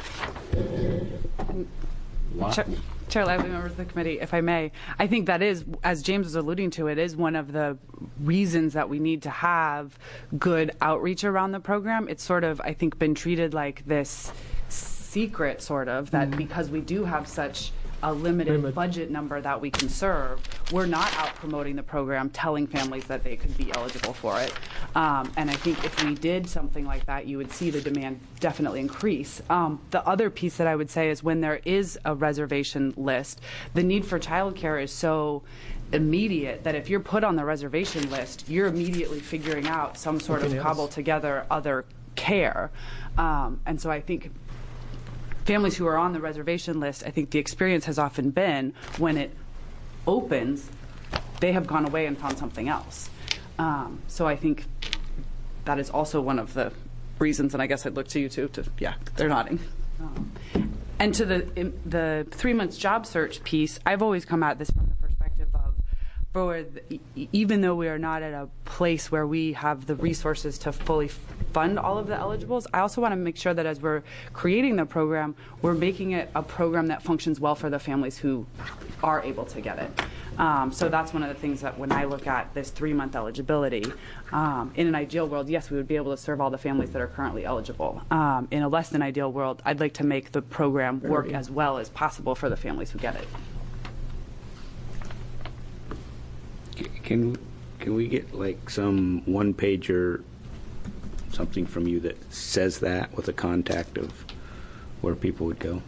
Wow. Chair, Chair Lively, members of the committee, if I may, I think that is, as James was alluding to, it is one of the reasons that we need to have good outreach around the program. It's sort of, I think, been treated like this secret, sort of, that because we do have such a limited Limit. budget number that we can serve, we're not out promoting the program, telling families that they could be eligible for it. Um, and I think if we did something like that, you would see the demand definitely increase. Um, the other piece that I would say is when there is a reservation list, the need for childcare is so immediate that if you're put on the reservation list, you're immediately figuring out some sort Something of else. cobble together other care. Um, and so I think families who are on the reservation list, I think the experience has often been when it opens, they have gone away and found something else. Um, so I think that is also one of the reasons, and I guess I'd look to you too, to, yeah, they're nodding. Um, and to the, in, the three months job search piece, I've always come at this from the perspective of, for the, e- even though we are not at a place where we have the resources to fully fund all of the eligibles, I also want to make sure that as we're creating the program, we're making it a program that functions well for the families who are able to get it. Um, so that's one of the things that when I look at this three-month eligibility, um, in an ideal world, yes, we would be able to serve all the families that are currently eligible. Um, in a less than ideal world, I'd like to make the program work as well as possible for the families who get it. Can can we get like some one pager, something from you that says that with a contact of where people would go?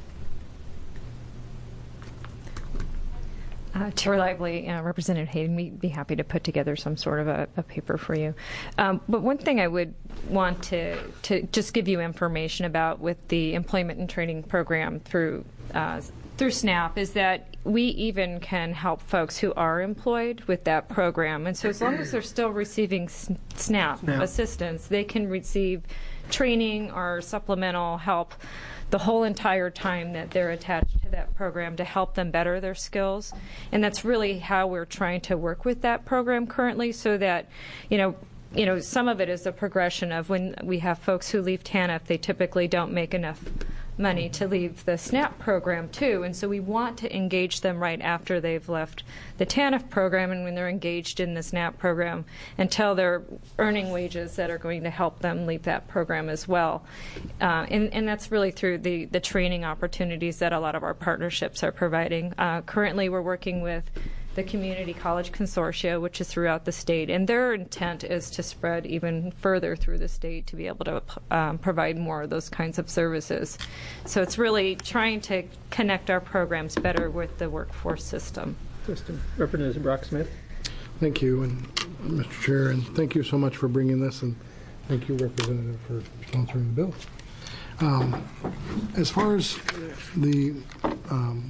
Uh, Chair Lively, uh, Representative Hayden, we'd be happy to put together some sort of a, a paper for you. Um, but one thing I would want to, to just give you information about with the employment and training program through uh, through SNAP is that we even can help folks who are employed with that program. And so as long as they're still receiving S- SNAP, SNAP. assistance, they can receive training or supplemental help the whole entire time that they're attached to that program to help them better their skills. And that's really how we're trying to work with that program currently, so that, you know, you know, some of it is a progression of when we have folks who leave TANF, they typically don't make enough money to leave the SNAP program too, and so we want to engage them right after they've left the TANF program and when they're engaged in the SNAP program until they're earning wages that are going to help them leave that program as well. Uh, and, and that's really through the, the training opportunities that a lot of our partnerships are providing. Uh, currently we're working with the Community College Consortia, which is throughout the state, and their intent is to spread even further through the state to be able to um, provide more of those kinds of services. So it's really trying to connect our programs better with the workforce system. System. Representative Brock Smith. Thank you, and Mister Chair, and thank you so much for bringing this, and thank you, Representative, for sponsoring the bill. Um, as far as the um,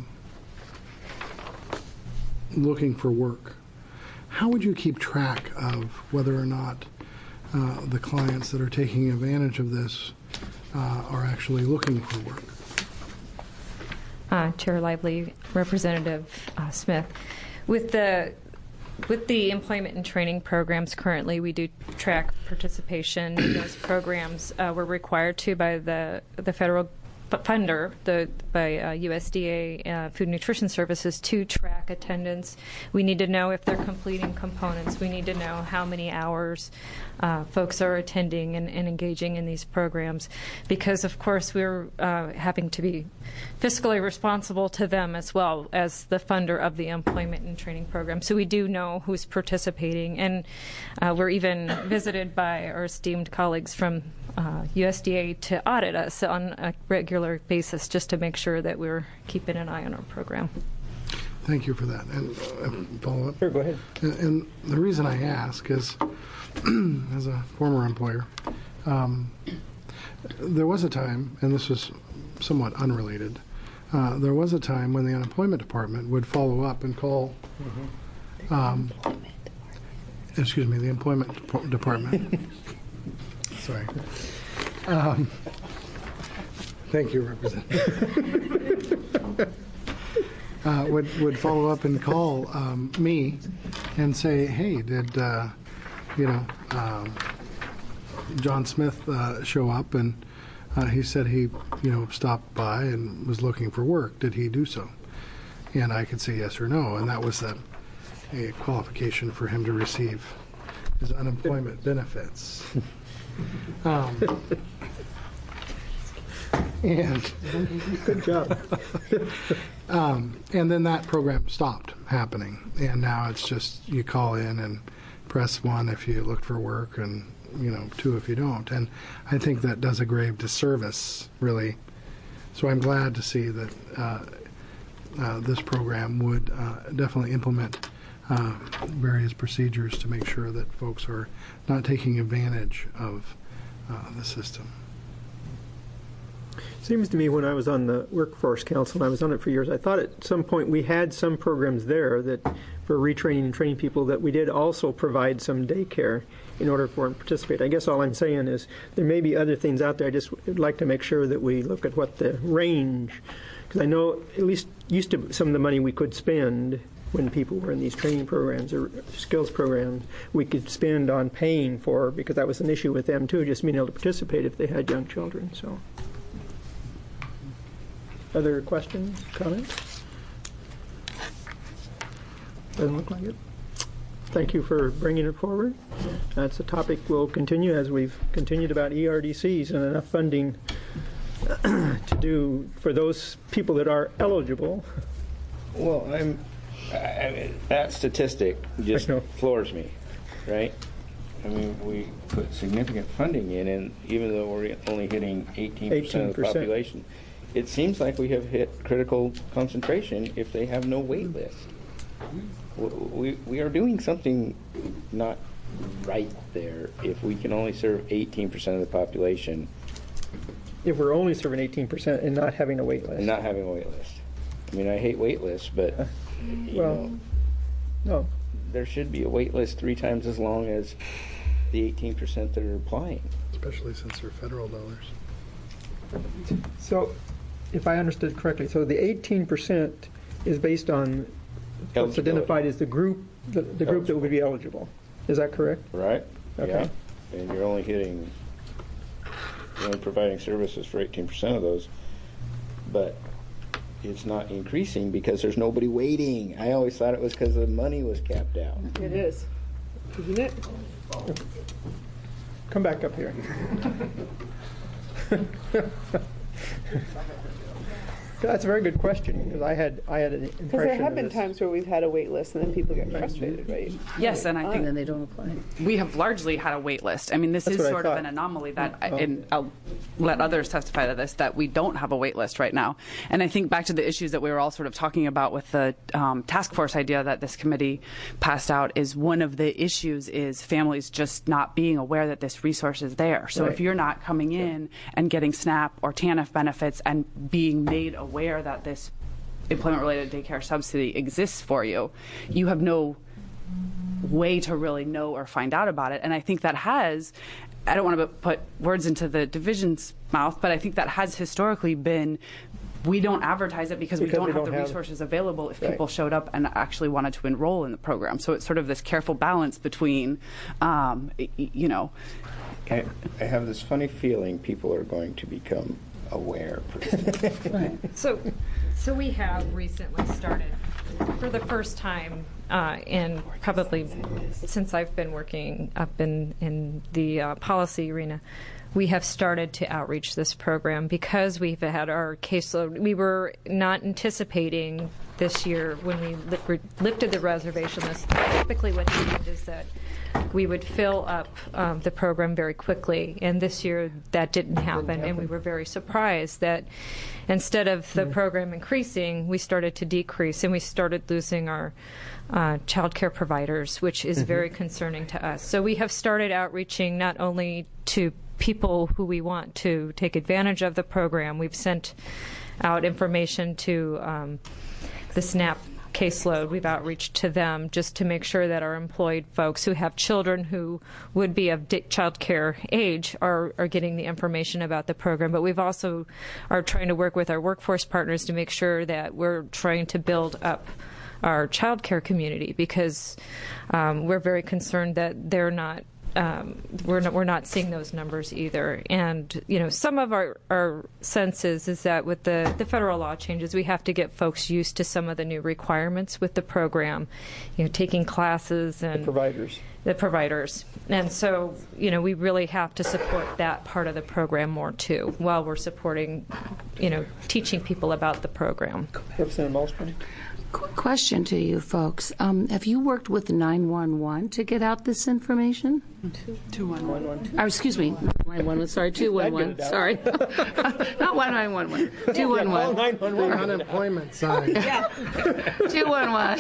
looking for work, how would you keep track of whether or not uh, the clients that are taking advantage of this uh, are actually looking for work? Uh, Chair Lively, Representative uh, Smith, with the with the employment and training programs currently, we do track participation in those programs. Uh, we're required to by the the federal funder, the by uh, U S D A uh, Food and Nutrition Services, to track attendance. We need to know if they're completing components. We need to know how many hours uh, folks are attending and, and engaging in these programs, because of course we're uh, having to be fiscally responsible to them as well as the funder of the employment and training program. So we do know who's participating, and uh, we're even visited by our esteemed colleagues from uh, U S D A to audit us on a regular basis, just to make sure that we're keeping an eye on our program. Thank you for that. And uh, follow up. Sure, go ahead. And, and the reason I ask is, as a former employer, um, there was a time, and this was somewhat unrelated, uh, there was a time when the unemployment department would follow up and call, mm-hmm. um, excuse me, the employment dep- department. Sorry. Um, thank you, Representative. uh, would would follow up and call um, me and say, "Hey, did uh, you know um, John Smith uh, show up?" And uh, he said he you know stopped by and was looking for work. Did he do so? And I could say yes or no, and that was a, a qualification for him to receive his unemployment benefits. Um, and good job. um, and then that program stopped happening, and now it's just you call in and press one if you looked for work, and you know two if you don't. And I think that does a grave disservice, really. So I'm glad to see that uh, uh, this program would uh, definitely implement Uh, various procedures to make sure that folks are not taking advantage of uh, the system. Seems to me when I was on the Workforce Council, and I was on it for years, I thought at some point we had some programs there that for retraining and training people that we did also provide some daycare in order for them to participate. I guess all I'm saying is there may be other things out there. I just would like to make sure that we look at what the range, because I know at least used to some of the money we could spend when people were in these training programs or skills programs, we could spend on paying for, because that was an issue with them too, just being able to participate if they had young children. So, other questions, comments? Doesn't look like it. Thank you for bringing it forward. That's a topic we'll continue as we've continued about E R D Cs and enough funding to do for those people that are eligible. Well, I'm. I mean, that statistic just floors me, right? I mean, we put significant funding in, and even though we're only hitting eighteen percent of the population, it seems like we have hit critical concentration if they have no wait list. We, we are doing something not right there if we can only serve eighteen percent of the population. If we're only serving eighteen percent and not having a wait list. And not having a wait list. I mean, I hate wait lists, but... You well, know, no. There should be a wait list three times as long as the eighteen percent that are applying. Especially since they're federal dollars. So, if I understood correctly, so the eighteen percent is based on what's identified as the group, the, the group that would be eligible. Is that correct? Right. Okay. Yeah. And you're only hitting, you're only providing services for eighteen percent of those, but it's not increasing because there's nobody waiting. I always thought it was because the money was capped out. It is, isn't it? Come back up here. That's a very good question, because I had I had an impression. Because there have of been this. times where we've had a wait list and then people get frustrated, right? Yes, and I think And then they don't apply. we have largely had a wait list. I mean, this That's is what I sort of thought. an anomaly that, I, and I'll let others testify to this, that we don't have a wait list right now. And I think back to the issues that we were all sort of talking about with the um, task force idea that this committee passed out, is one of the issues is families just not being aware that this resource is there. So Right. if you're not coming in and getting SNAP or TANF benefits and being made aware that this employment-related daycare subsidy exists for you, you have no way to really know or find out about it. And I think that has, I don't want to put words into the division's mouth, but I think that has historically been, we don't advertise it because, Because we don't we have don't the have- resources available if Right. people showed up and actually wanted to enroll in the program. So it's sort of this careful balance between, um, y- y- you know, I, I have this funny feeling people are going to become aware pretty soon. So, so we have recently started, for the first time, uh, in probably since I've been working up in, in the uh, policy arena, we have started to outreach this program because we've had our caseload. We were not anticipating this year when we li- lifted the reservation list. Typically what happened is that we would fill up um, the program very quickly, and this year that didn't happen, and we were very surprised that instead of the program increasing, we started to decrease, and we started losing our uh, child care providers, which is very concerning to us. So we have started outreaching not only to people who we want to take advantage of the program. We've sent out information to um, the SNAP caseload. We've outreached to them just to make sure that our employed folks who have children who would be of di- child care age are, are getting the information about the program. But we've also are trying to work with our workforce partners to make sure that we're trying to build up our child care community, because um, we're very concerned that they're not Um, we're not, we're not seeing those numbers either. And, you know, some of our, our senses is that with the, the federal law changes, we have to get folks used to some of the new requirements with the program, you know, taking classes and The providers. the providers. And so, you know, we really have to support that part of the program more too, while we're supporting, you know, teaching people about the program. Representative Malmstrom? Quick question to you folks. Um, have you worked with nine one one to get out this information? two one one. Oh, excuse me. nine one one, sorry, two one one. Sorry. Not one nine one one. two one one. The unemployment side. two one one.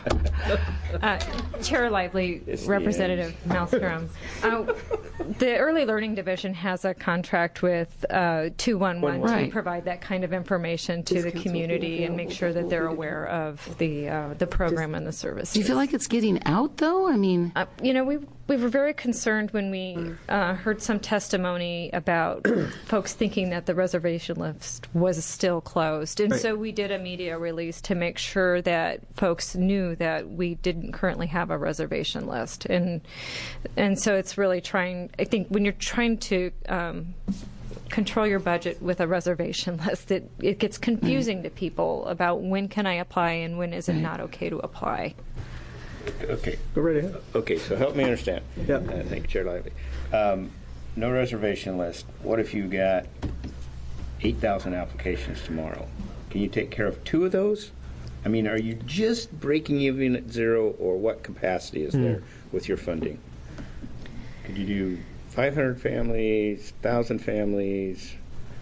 Uh, Chair Lively, It's the Representative Malmstrom. Uh, the Early Learning Division has a contract with uh, two one one Right. to provide that kind of information to the community and make sure that they're aware of the uh, the program and the services. Do you feel like it's getting out, though? I mean, Uh, you know, we we were very concerned when we uh, heard some testimony about folks thinking that the reservation list was still closed, and Right. so we did a media release to make sure that folks knew that we didn't currently have a reservation list, and and so it's really trying. I think when you're trying to um, control your budget with a reservation list, it, it gets confusing to people about when can I apply and when is it not okay to apply. Okay. Go right ahead. Okay, so help me understand. Yeah. Uh, thank you, Chair Lively. Um, no reservation list. What if you got eight thousand applications tomorrow? Can you take care of two of those? I mean, are you just breaking even at zero, or what capacity is there with your funding? Could you do five hundred families, one thousand families?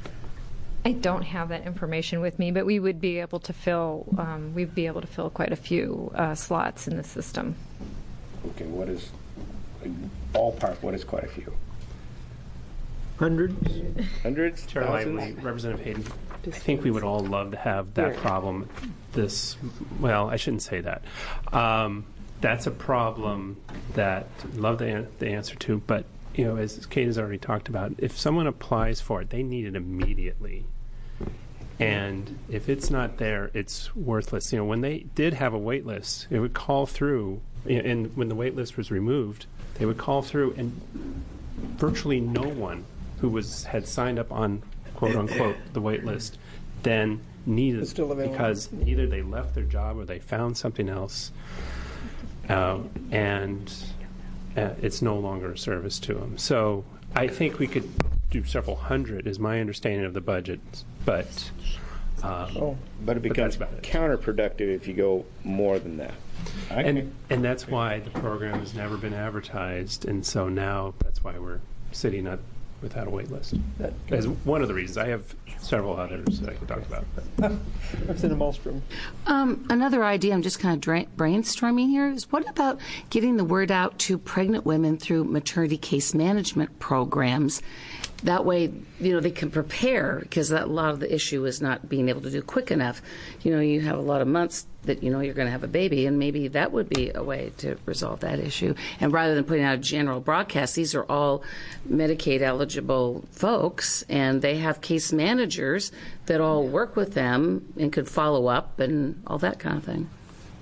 I don't have that information with me, but we would be able to fill. Um, we'd be able to fill quite a few uh, slots in the system. Okay, what is, like, ballpark, what is quite a few? Hundreds? Hundreds? Chair Thousands? Lively, Representative Hayden, I think we would all love to have that problem. This, well, I shouldn't say that. Um, that's a problem that I'd love the, an- the answer to, but you know, as Kate has already talked about, if someone applies for it, they need it immediately. And if it's not there, it's worthless. You know, when they did have a wait list, it would call through, and when the wait list was removed, they would call through, and virtually no one who was had signed up on quote unquote the wait list then needed It's still available. because either they left their job or they found something else, uh, and uh, it's no longer a service to them. So I think we could do several hundred, is my understanding of the budget, but um, oh, but it becomes but it. counterproductive if you go more than that. Okay. And and that's why the program has never been advertised, and so now that's why we're sitting at without a wait list. That is one of the reasons. I have several others that I could talk about. Representative Malmstrom. Um, another idea I'm just kind of dra- brainstorming here is what about getting the word out to pregnant women through maternity case management programs? That way, you know, they can prepare, because that, a lot of the issue is not being able to do quick enough. You know, you have a lot of months that, you know, you're going to have a baby, and maybe that would be a way to resolve that issue. And rather than putting out a general broadcast, these are all Medicaid-eligible folks, and they have case managers that all work with them and could follow up and all that kind of thing.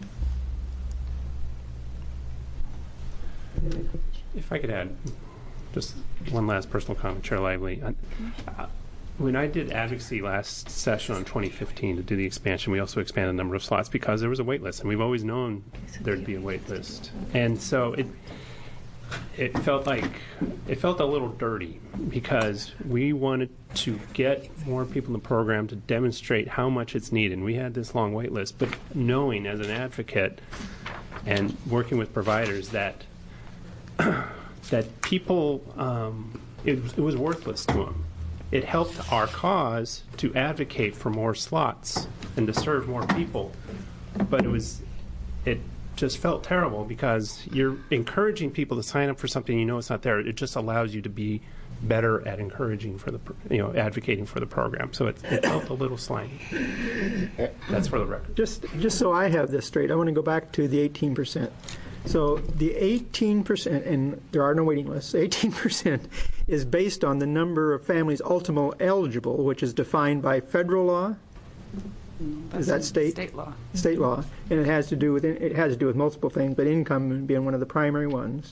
If I could add just one last personal comment, Chair Lively. Uh, when I did advocacy last session on twenty fifteen to do the expansion, we also expanded the number of slots because there was a wait list, and we've always known there'd be a wait list. And so it it felt like it felt a little dirty because we wanted to get more people in the program to demonstrate how much it's needed. And we had this long wait list, but knowing as an advocate and working with providers that that people, um, it, it was worthless to them. It helped our cause to advocate for more slots and to serve more people, but it was, it just felt terrible because you're encouraging people to sign up for something you know it's not there. It just allows you to be better at encouraging for the, you know, advocating for the program. So it, it felt a little slimy. That's for the record. Just, just so I have this straight, I want to go back to the eighteen percent. So the eighteen percent, and there are no waiting lists, eighteen percent is based on the number of families ultimately eligible, which is defined by federal law. That's is that state? State law. State law, and it has to do with it has to do with multiple things, but income being one of the primary ones.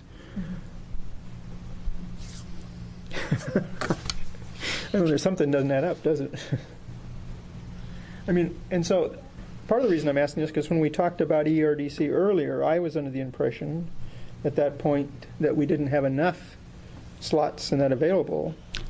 Mm-hmm. I mean, there's something doesn't add up, does it? I mean, and so. Part of the reason I'm asking this is because when we talked about E R D C earlier, I was under the impression at that point that we didn't have enough slots and that available.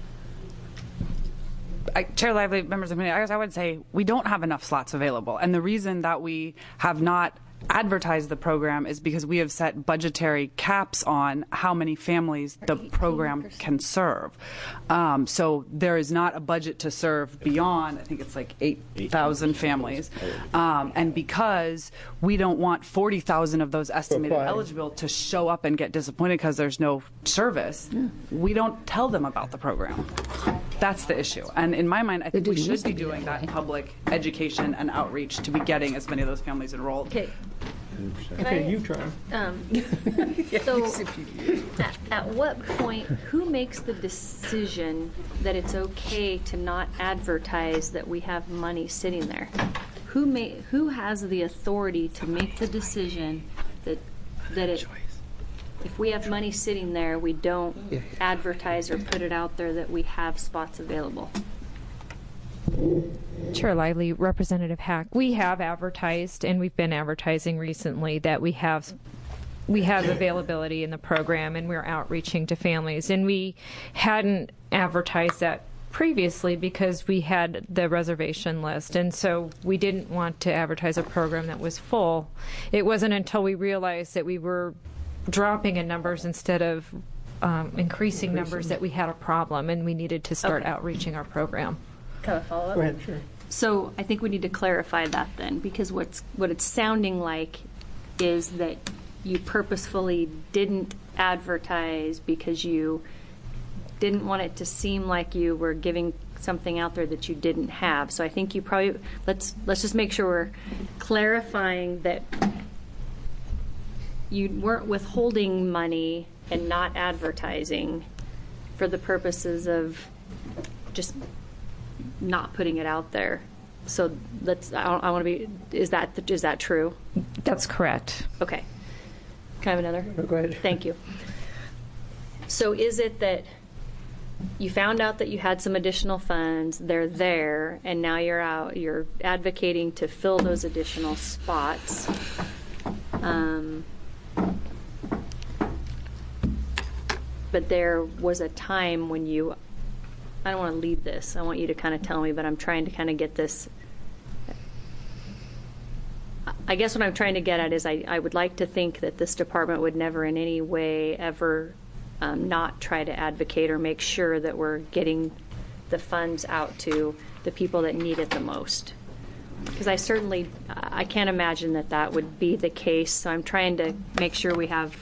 I, Chair Lively, members of the committee, I guess I would say we don't have enough slots available. And the reason that we have not advertised the program is because we have set budgetary caps on how many families the program can serve. Um, so there is not a budget to serve beyond, I think it's like eight thousand families. Um, and because we don't want forty thousand of those estimated eligible to show up and get disappointed because there's no service, yeah. we don't tell them about the program. That's the issue. And in my mind, I think we should be doing that public education and outreach to be getting as many of those families enrolled. Okay. Okay, you try. Um, so, at, at what point, who makes the decision that it's okay to not advertise that we have money sitting there? Who may, who has the authority to make the decision that that it, if we have money sitting there, we don't advertise or put it out there that we have spots available? Chair Lively, Representative Hack, we have advertised, and we've been advertising recently that we have we have availability in the program, and we're outreaching to families. And we hadn't advertised that previously because we had the reservation list, and so we didn't want to advertise a program that was full. It wasn't until we realized that we were dropping in numbers instead of um, increasing numbers that we had a problem, and we needed to start Okay. outreaching our program. Can I follow up? Go ahead, sure. So I think we need to clarify that then, because what's what it's sounding like is that you purposefully didn't advertise because you didn't want it to seem like you were giving something out there that you didn't have. So I think you probably let's let's just make sure we're clarifying that you weren't withholding money and not advertising. for the purposes of just not putting it out there. So let's, I, I want to be, is that, is that true? That's correct. Okay. Can I have another? No, go ahead. Thank you. So is it that you found out that you had some additional funds, they're there, and now you're out, you're advocating to fill those additional spots? Um, but there was a time when you, I don't want to lead this, I want you to kind of tell me, but I'm trying to kind of get this. I guess what I'm trying to get at is I, I would like to think that this department would never in any way ever um, not try to advocate or make sure that we're getting the funds out to the people that need it the most. Because I certainly, I can't imagine that that would be the case. So I'm trying to make sure we have,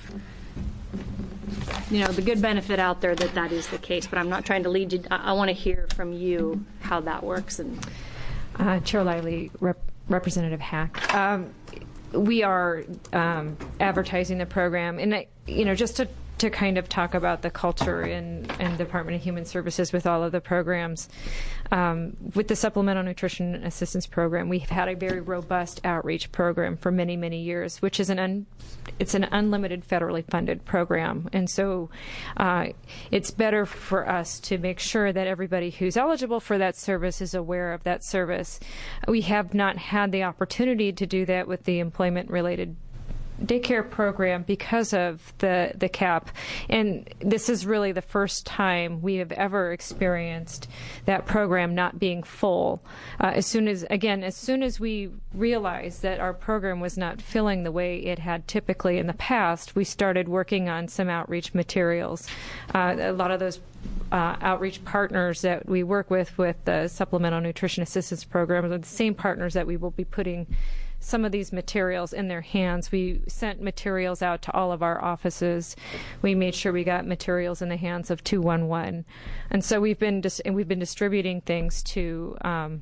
you know, the good benefit out there that that is the case. But I'm not trying to lead you. I, I want to hear from you how that works. And uh, Chair Lively, Rep- Representative Hack, um, we are um, advertising the program, and I, you know, just to. to kind of talk about the culture in, in Department of Human Services with all of the programs. Um, with the Supplemental Nutrition Assistance Program, we've had a very robust outreach program for many, many years, which is an un, it's an unlimited federally funded program. And so uh, it's better for us to make sure that everybody who's eligible for that service is aware of that service. We have not had the opportunity to do that with the employment-related daycare program because of the the cap, and this is really the first time we have ever experienced that program not being full. Uh, as soon as, again, as soon as we realized that our program was not filling the way it had typically in the past, we started working on some outreach materials. Uh, a lot of those Uh, outreach partners that we work with with the Supplemental Nutrition Assistance Program are the same partners that we will be putting some of these materials in their hands. We sent materials out to all of our offices. We made sure we got materials in the hands of two one one, and so we've been dis- and we've been distributing things to um,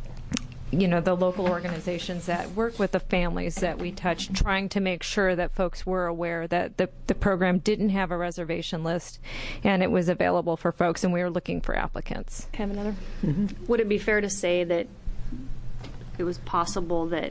you know, the local organizations that work with the families that we touch, trying to make sure that folks were aware that the, the program didn't have a reservation list and it was available for folks, and we were looking for applicants. Can I have another? Mm-hmm. Would it be fair to say that it was possible that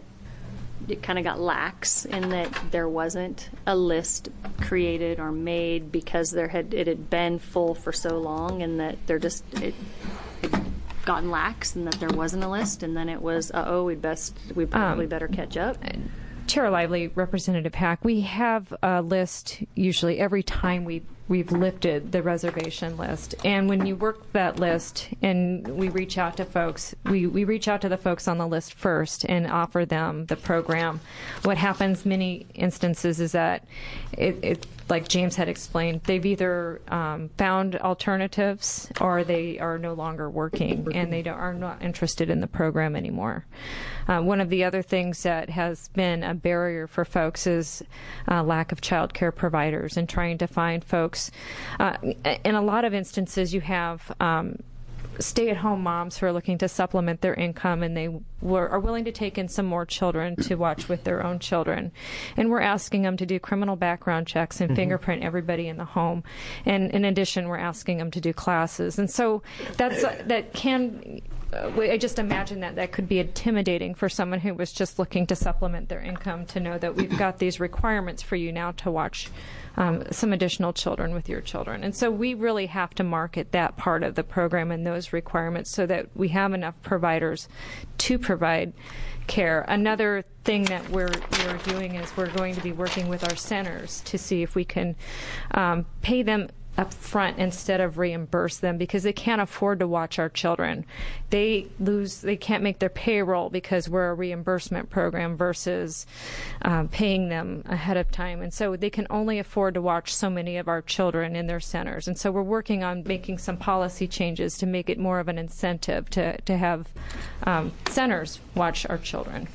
it kind of got lax in that there wasn't a list created or made because there had it had been full for so long, and that there just it, it gotten lax and that there wasn't a list, and then it was, uh-oh, we'd best, we probably um, better catch up? Chair Lively, Representative Hack, we have a list usually every time we we've lifted the reservation list. And when you work that list and we reach out to folks, we, we reach out to the folks on the list first and offer them the program. What happens many instances is that, it, it like James had explained, they've either um, found alternatives or they are no longer working and they don't, are not interested in the program anymore. Uh, one of the other things that has been a barrier for folks is uh, lack of child care providers and trying to find folks. Uh, in a lot of instances, you have um, stay-at-home moms who are looking to supplement their income, and they were, are willing to take in some more children to watch with their own children. And we're asking them to do criminal background checks and mm-hmm. fingerprint everybody in the home. And in addition, we're asking them to do classes. And so that's uh, that can... Uh, I just imagine that that could be intimidating for someone who was just looking to supplement their income, to know that we've got these requirements for you now to watch um, some additional children with your children. And so we really have to market that part of the program and those requirements so that we have enough providers to provide care. Another thing that we're, we're doing is we're going to be working with our centers to see if we can um, pay them up front instead of reimburse them, because they can't afford to watch our children. They lose, they can't make their payroll because we're a reimbursement program versus um, paying them ahead of time. And so they can only afford to watch so many of our children in their centers. And so we're working on making some policy changes to make it more of an incentive to, to have um, centers watch our children.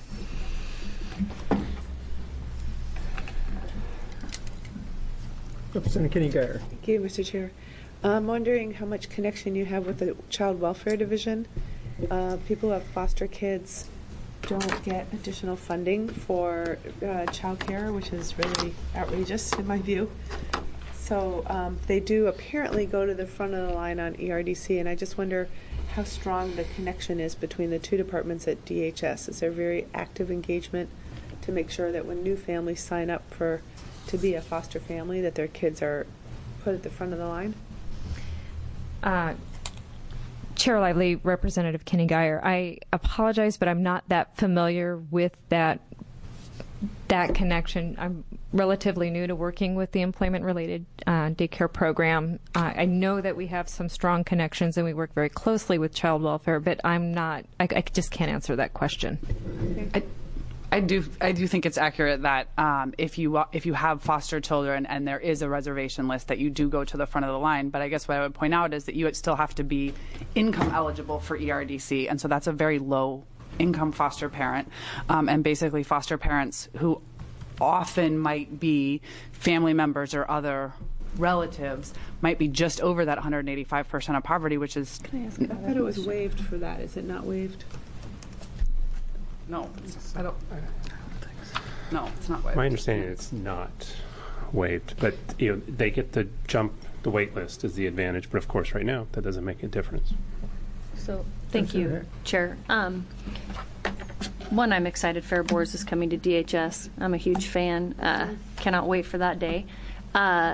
Representative Kenny Geyer. Thank you, Mister Chair. I'm wondering how much connection you have with the Child Welfare Division. Uh, people who have foster kids don't get additional funding for uh, child care, which is really outrageous in my view. So um, they do apparently go to the front of the line on E R D C, and I just wonder how strong the connection is between the two departments at D H S. Is there very active engagement to make sure that when new families sign up for to be a foster family, that their kids are put at the front of the line? Uh, Chair Lively, Representative Kenny Geyer, I apologize, but I'm not that familiar with that that connection. I'm relatively new to working with the employment-related uh, daycare program. Uh, I know that we have some strong connections and we work very closely with child welfare, but I'm not, I, I just can't answer that question. I, I do I do think it's accurate that um, if you if you have foster children and there is a reservation list, that you do go to the front of the line. But I guess what I would point out is that you would still have to be income eligible for E R D C, and so that's a very low income foster parent, um, and basically foster parents who often might be family members or other relatives might be just over that one hundred eighty-five percent of poverty, which is. Can I ask? I thought it was waived for that. Is it not waived? No, I don't. No, it's not waived. My understanding is it's not waived, but you know they get to jump the wait list is the advantage. But of course, right now that doesn't make a difference. So, thank you, Chair. Um, one, I'm excited Fair Boards is coming to D H S. I'm a huge fan. Uh, cannot wait for that day. Uh,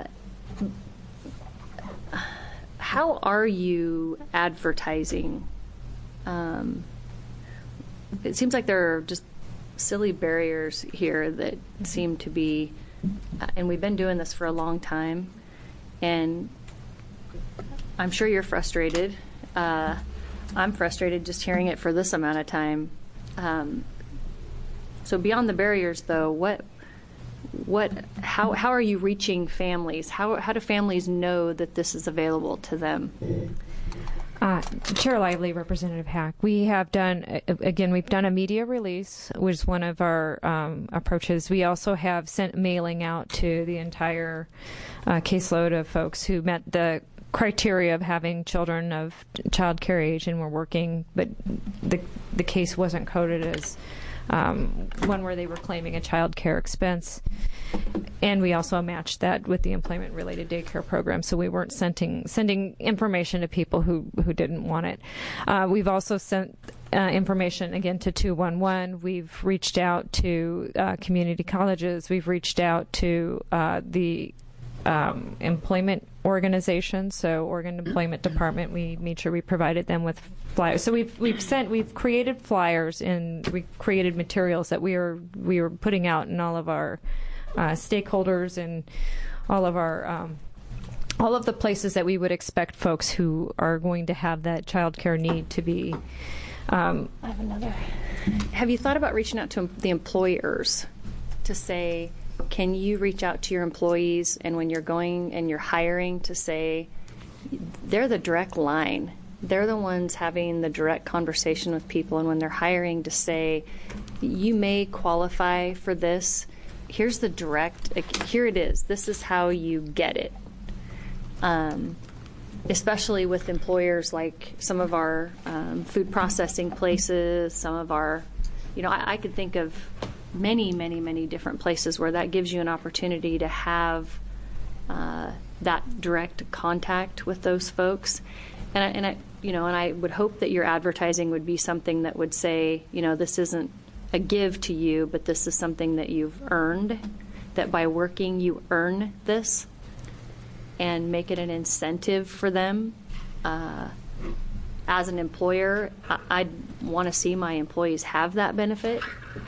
how are you advertising? Um, it seems like there are just silly barriers here that seem to be, uh, and we've been doing this for a long time, and I'm sure you're frustrated. Uh, I'm frustrated just hearing it for this amount of time. Um, so beyond the barriers, though, what, what, how, how are you reaching families? How, how do families know that this is available to them? Uh, Chair Lively, Representative Hack, we have done, again, we've done a media release, which is one of our um, approaches. We also have sent mailing out to the entire uh, caseload of folks who met the criteria of having children of child care age and were working, but the the case wasn't coded as um, one where they were claiming a child care expense. And we also matched that with the employment-related daycare program, so we weren't sending sending information to people who, who didn't want it. Uh, we've also sent uh, information, again, to two one one. We've reached out to uh, community colleges. We've reached out to uh, the um, employment organization, so Oregon Employment Department. We made sure we provided them with flyers. So we've we've sent we've created flyers and we've created materials that we are we are putting out in all of our uh, stakeholders and all of our um, all of the places that we would expect folks who are going to have that child care need to be. Um, I have another. Have you thought about reaching out to the employers to say, can you reach out to your employees, and when you're going and you're hiring, to say they're the direct line. They're the ones having the direct conversation with people, and when they're hiring, to say, you may qualify for this. Here's the direct, here it is. This is how you get it. Um, especially with employers like some of our um, food processing places, some of our, you know, I, I could think of many, many, many different places where that gives you an opportunity to have uh, that direct contact with those folks. And I, and I, you know, and I would hope that your advertising would be something that would say, you know, this isn't a give to you, but this is something that you've earned, that by working you earn this, and make it an incentive for them. Uh, as an employer, I, I'd want to see my employees have that benefit.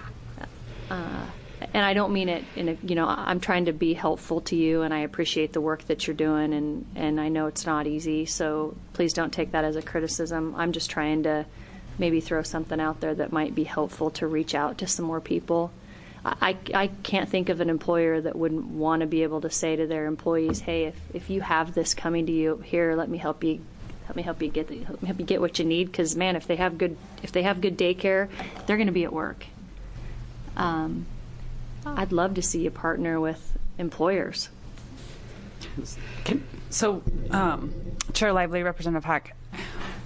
Uh, and I don't mean it in a, you know, I'm trying to be helpful to you, and I appreciate the work that you're doing, and, and I know it's not easy, so please don't take that as a criticism. I'm just trying to maybe throw something out there that might be helpful to reach out to some more people. I, I can't think of an employer that wouldn't want to be able to say to their employees, hey, if, if you have this coming to you, here, let me help you Let me help you get the, help me help you get what you need. Because man, if they have good if they have good daycare, they're going to be at work. Um, I'd love to see you partner with employers. Can, so, um, Chair Lively, Representative Hack,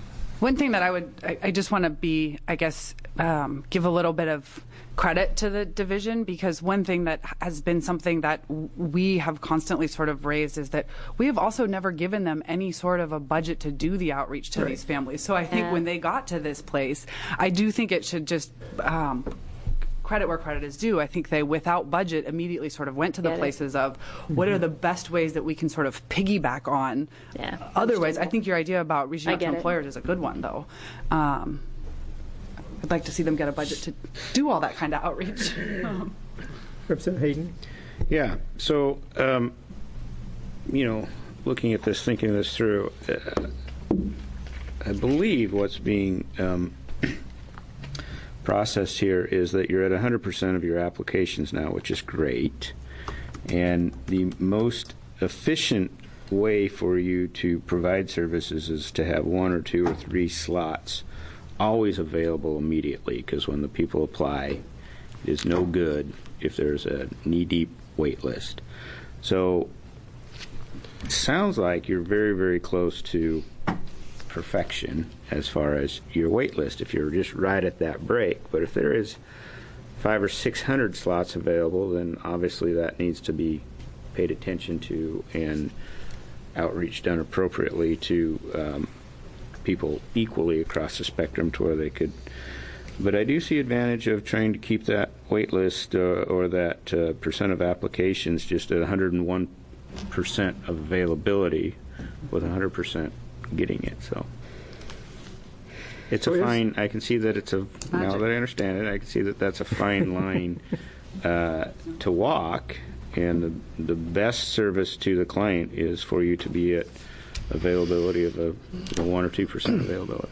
One thing that I would, I, I just want to be, I guess, um, give a little bit of credit to the division, because one thing that has been something that we have constantly sort of raised is that we have also never given them any sort of a budget to do the outreach to Right. these families. So I think Yeah. when they got to this place, I do think it should just um, credit where credit is due. I think they, without budget, immediately sort of went to the Get it. places of what are the best ways that we can sort of piggyback on. Yeah, Otherwise, I think your idea about reaching I out to get it. employers is a good one, though. Um, I'd like to see them get a budget to do all that kind of outreach. Representative Hayden? Yeah. So, um, you know, looking at this, thinking this through, uh, I believe what's being um, processed here is that you're at one hundred percent of your applications now, which is great. And the most efficient way for you to provide services is to have one or two or three slots always available immediately, because when the people apply, it is no good if there's a knee-deep wait list. So it sounds like you're very, very close to perfection as far as your wait list, if you're just right at that break. But if there is five or six hundred slots available, then obviously that needs to be paid attention to and outreach done appropriately to um, people equally across the spectrum to where they could. But I do see advantage of trying to keep that wait list uh, or that uh, percent of applications just at one hundred one percent of availability, with one hundred percent getting it. So it's So a is- fine. I can see that it's a. Now Magic. that I understand it, I can see that that's a fine line uh, to walk. And the the best service to the client is for you to be at availability of a, a one or two percent availability.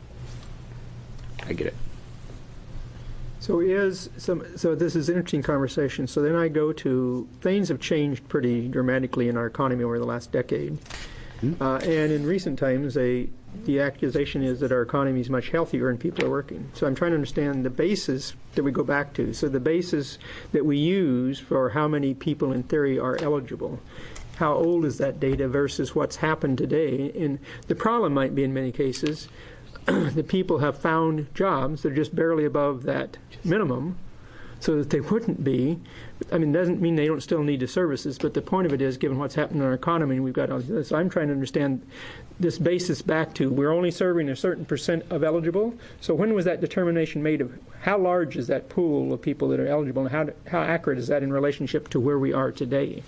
I get it. So is some. So this is an interesting conversation. So then I go to things have changed pretty dramatically in our economy over the last decade, uh, and in recent times, a the accusation is that our economy is much healthier and people are working. So I'm trying to understand the basis that we go back to. So the basis that we use for how many people in theory are eligible. How old is that data versus what's happened today? And the problem might be in many cases the people have found jobs that are just barely above that minimum, so that they wouldn't be. I mean, it doesn't mean they don't still need the services, but the point of it is, given what's happened in our economy, and we've got all this, so I'm trying to understand this basis back to we're only serving a certain percent of eligible. So when was that determination made of how large is that pool of people that are eligible, and how how accurate is that in relationship to where we are today?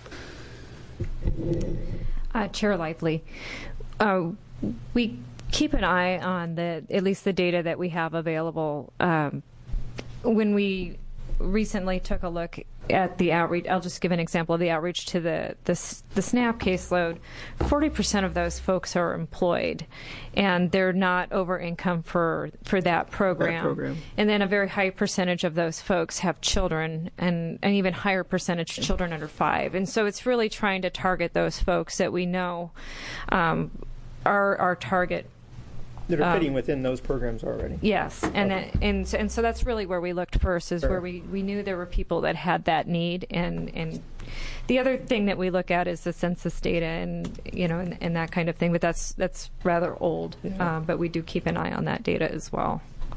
Uh, Chair Lively, uh, we keep an eye on the at least the data that we have available. Um, when we recently took a look at the outreach, I'll just give an example of the outreach to the the, the SNAP caseload. forty percent of those folks are employed, and they're not over income for for that program. That program. And then a very high percentage of those folks have children, and an even higher percentage children under five. And so it's really trying to target those folks that we know um, are our target. That are Um, fitting within those programs already. Yes, and that, and so- and so that's really where we looked first, is Sure. where we, we knew there were people that had that need, and and the other thing that we look at is the census data, and you know, and, and that kind of thing. But that's that's rather old, Yeah. um, but we do keep an eye on that data as well.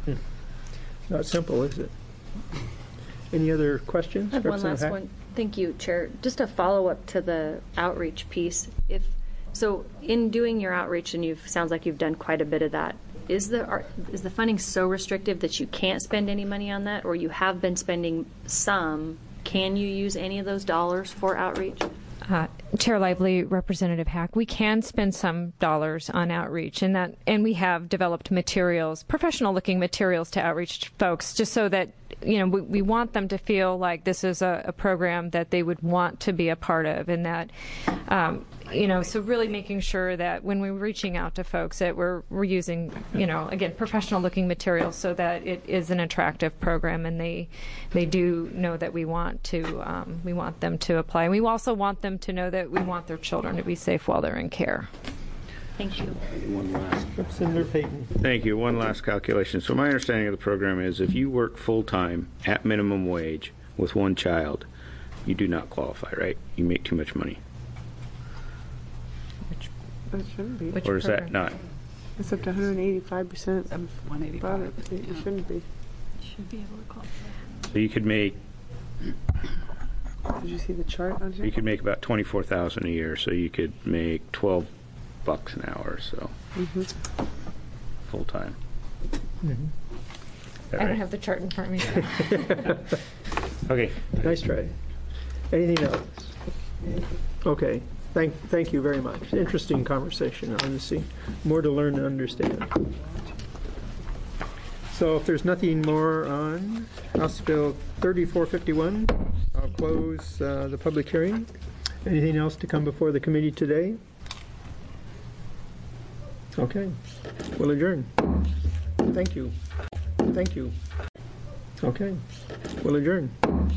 Not simple, is it? Any other questions? I have one Representative last Hack? one. Thank you, Chair. Just a follow-up to the outreach piece. If so, in doing your outreach, and you've sounds like you've done quite a bit of that. Is the are, is the funding so restrictive that you can't spend any money on that, or you have been spending some? Can you use any of those dollars for outreach? Uh, Chair Lively, Representative Hack, we can spend some dollars on outreach, and that, and we have developed materials, professional-looking materials to outreach folks, just so that you know we, we want them to feel like this is a, a program that they would want to be a part of, and that um, you know, so really making sure that when we're reaching out to folks that we're we're using you know again professional-looking materials so that it is an attractive program, and they they do know that we want to um, we want them to apply, and we also want them to know that we want their children to be safe while they're in care. Thank you. One last. Representative Payton. Thank you. One last calculation. So my understanding of the program is if you work full-time at minimum wage with one child, you do not qualify, right? You make too much money. It shouldn't be. Which Or is that program? not? It's up to one hundred eighty-five percent of one eighty-five. product. It Yeah. shouldn't be. Should be able to call. So you could make Did you see the chart on here? you could make about twenty-four thousand a year. So you could make twelve bucks an hour. So Mm-hmm. full time. Mhm. I don't have the chart in front of me. Okay. Nice try. Anything else? Okay. Thank, thank you very much. Interesting conversation, honestly. More to learn and understand. So if there's nothing more on House Bill thirty-four fifty-one, I'll close uh, the public hearing. Anything else to come before the committee today? Okay. We'll adjourn. Thank you. Thank you. Okay. We'll adjourn.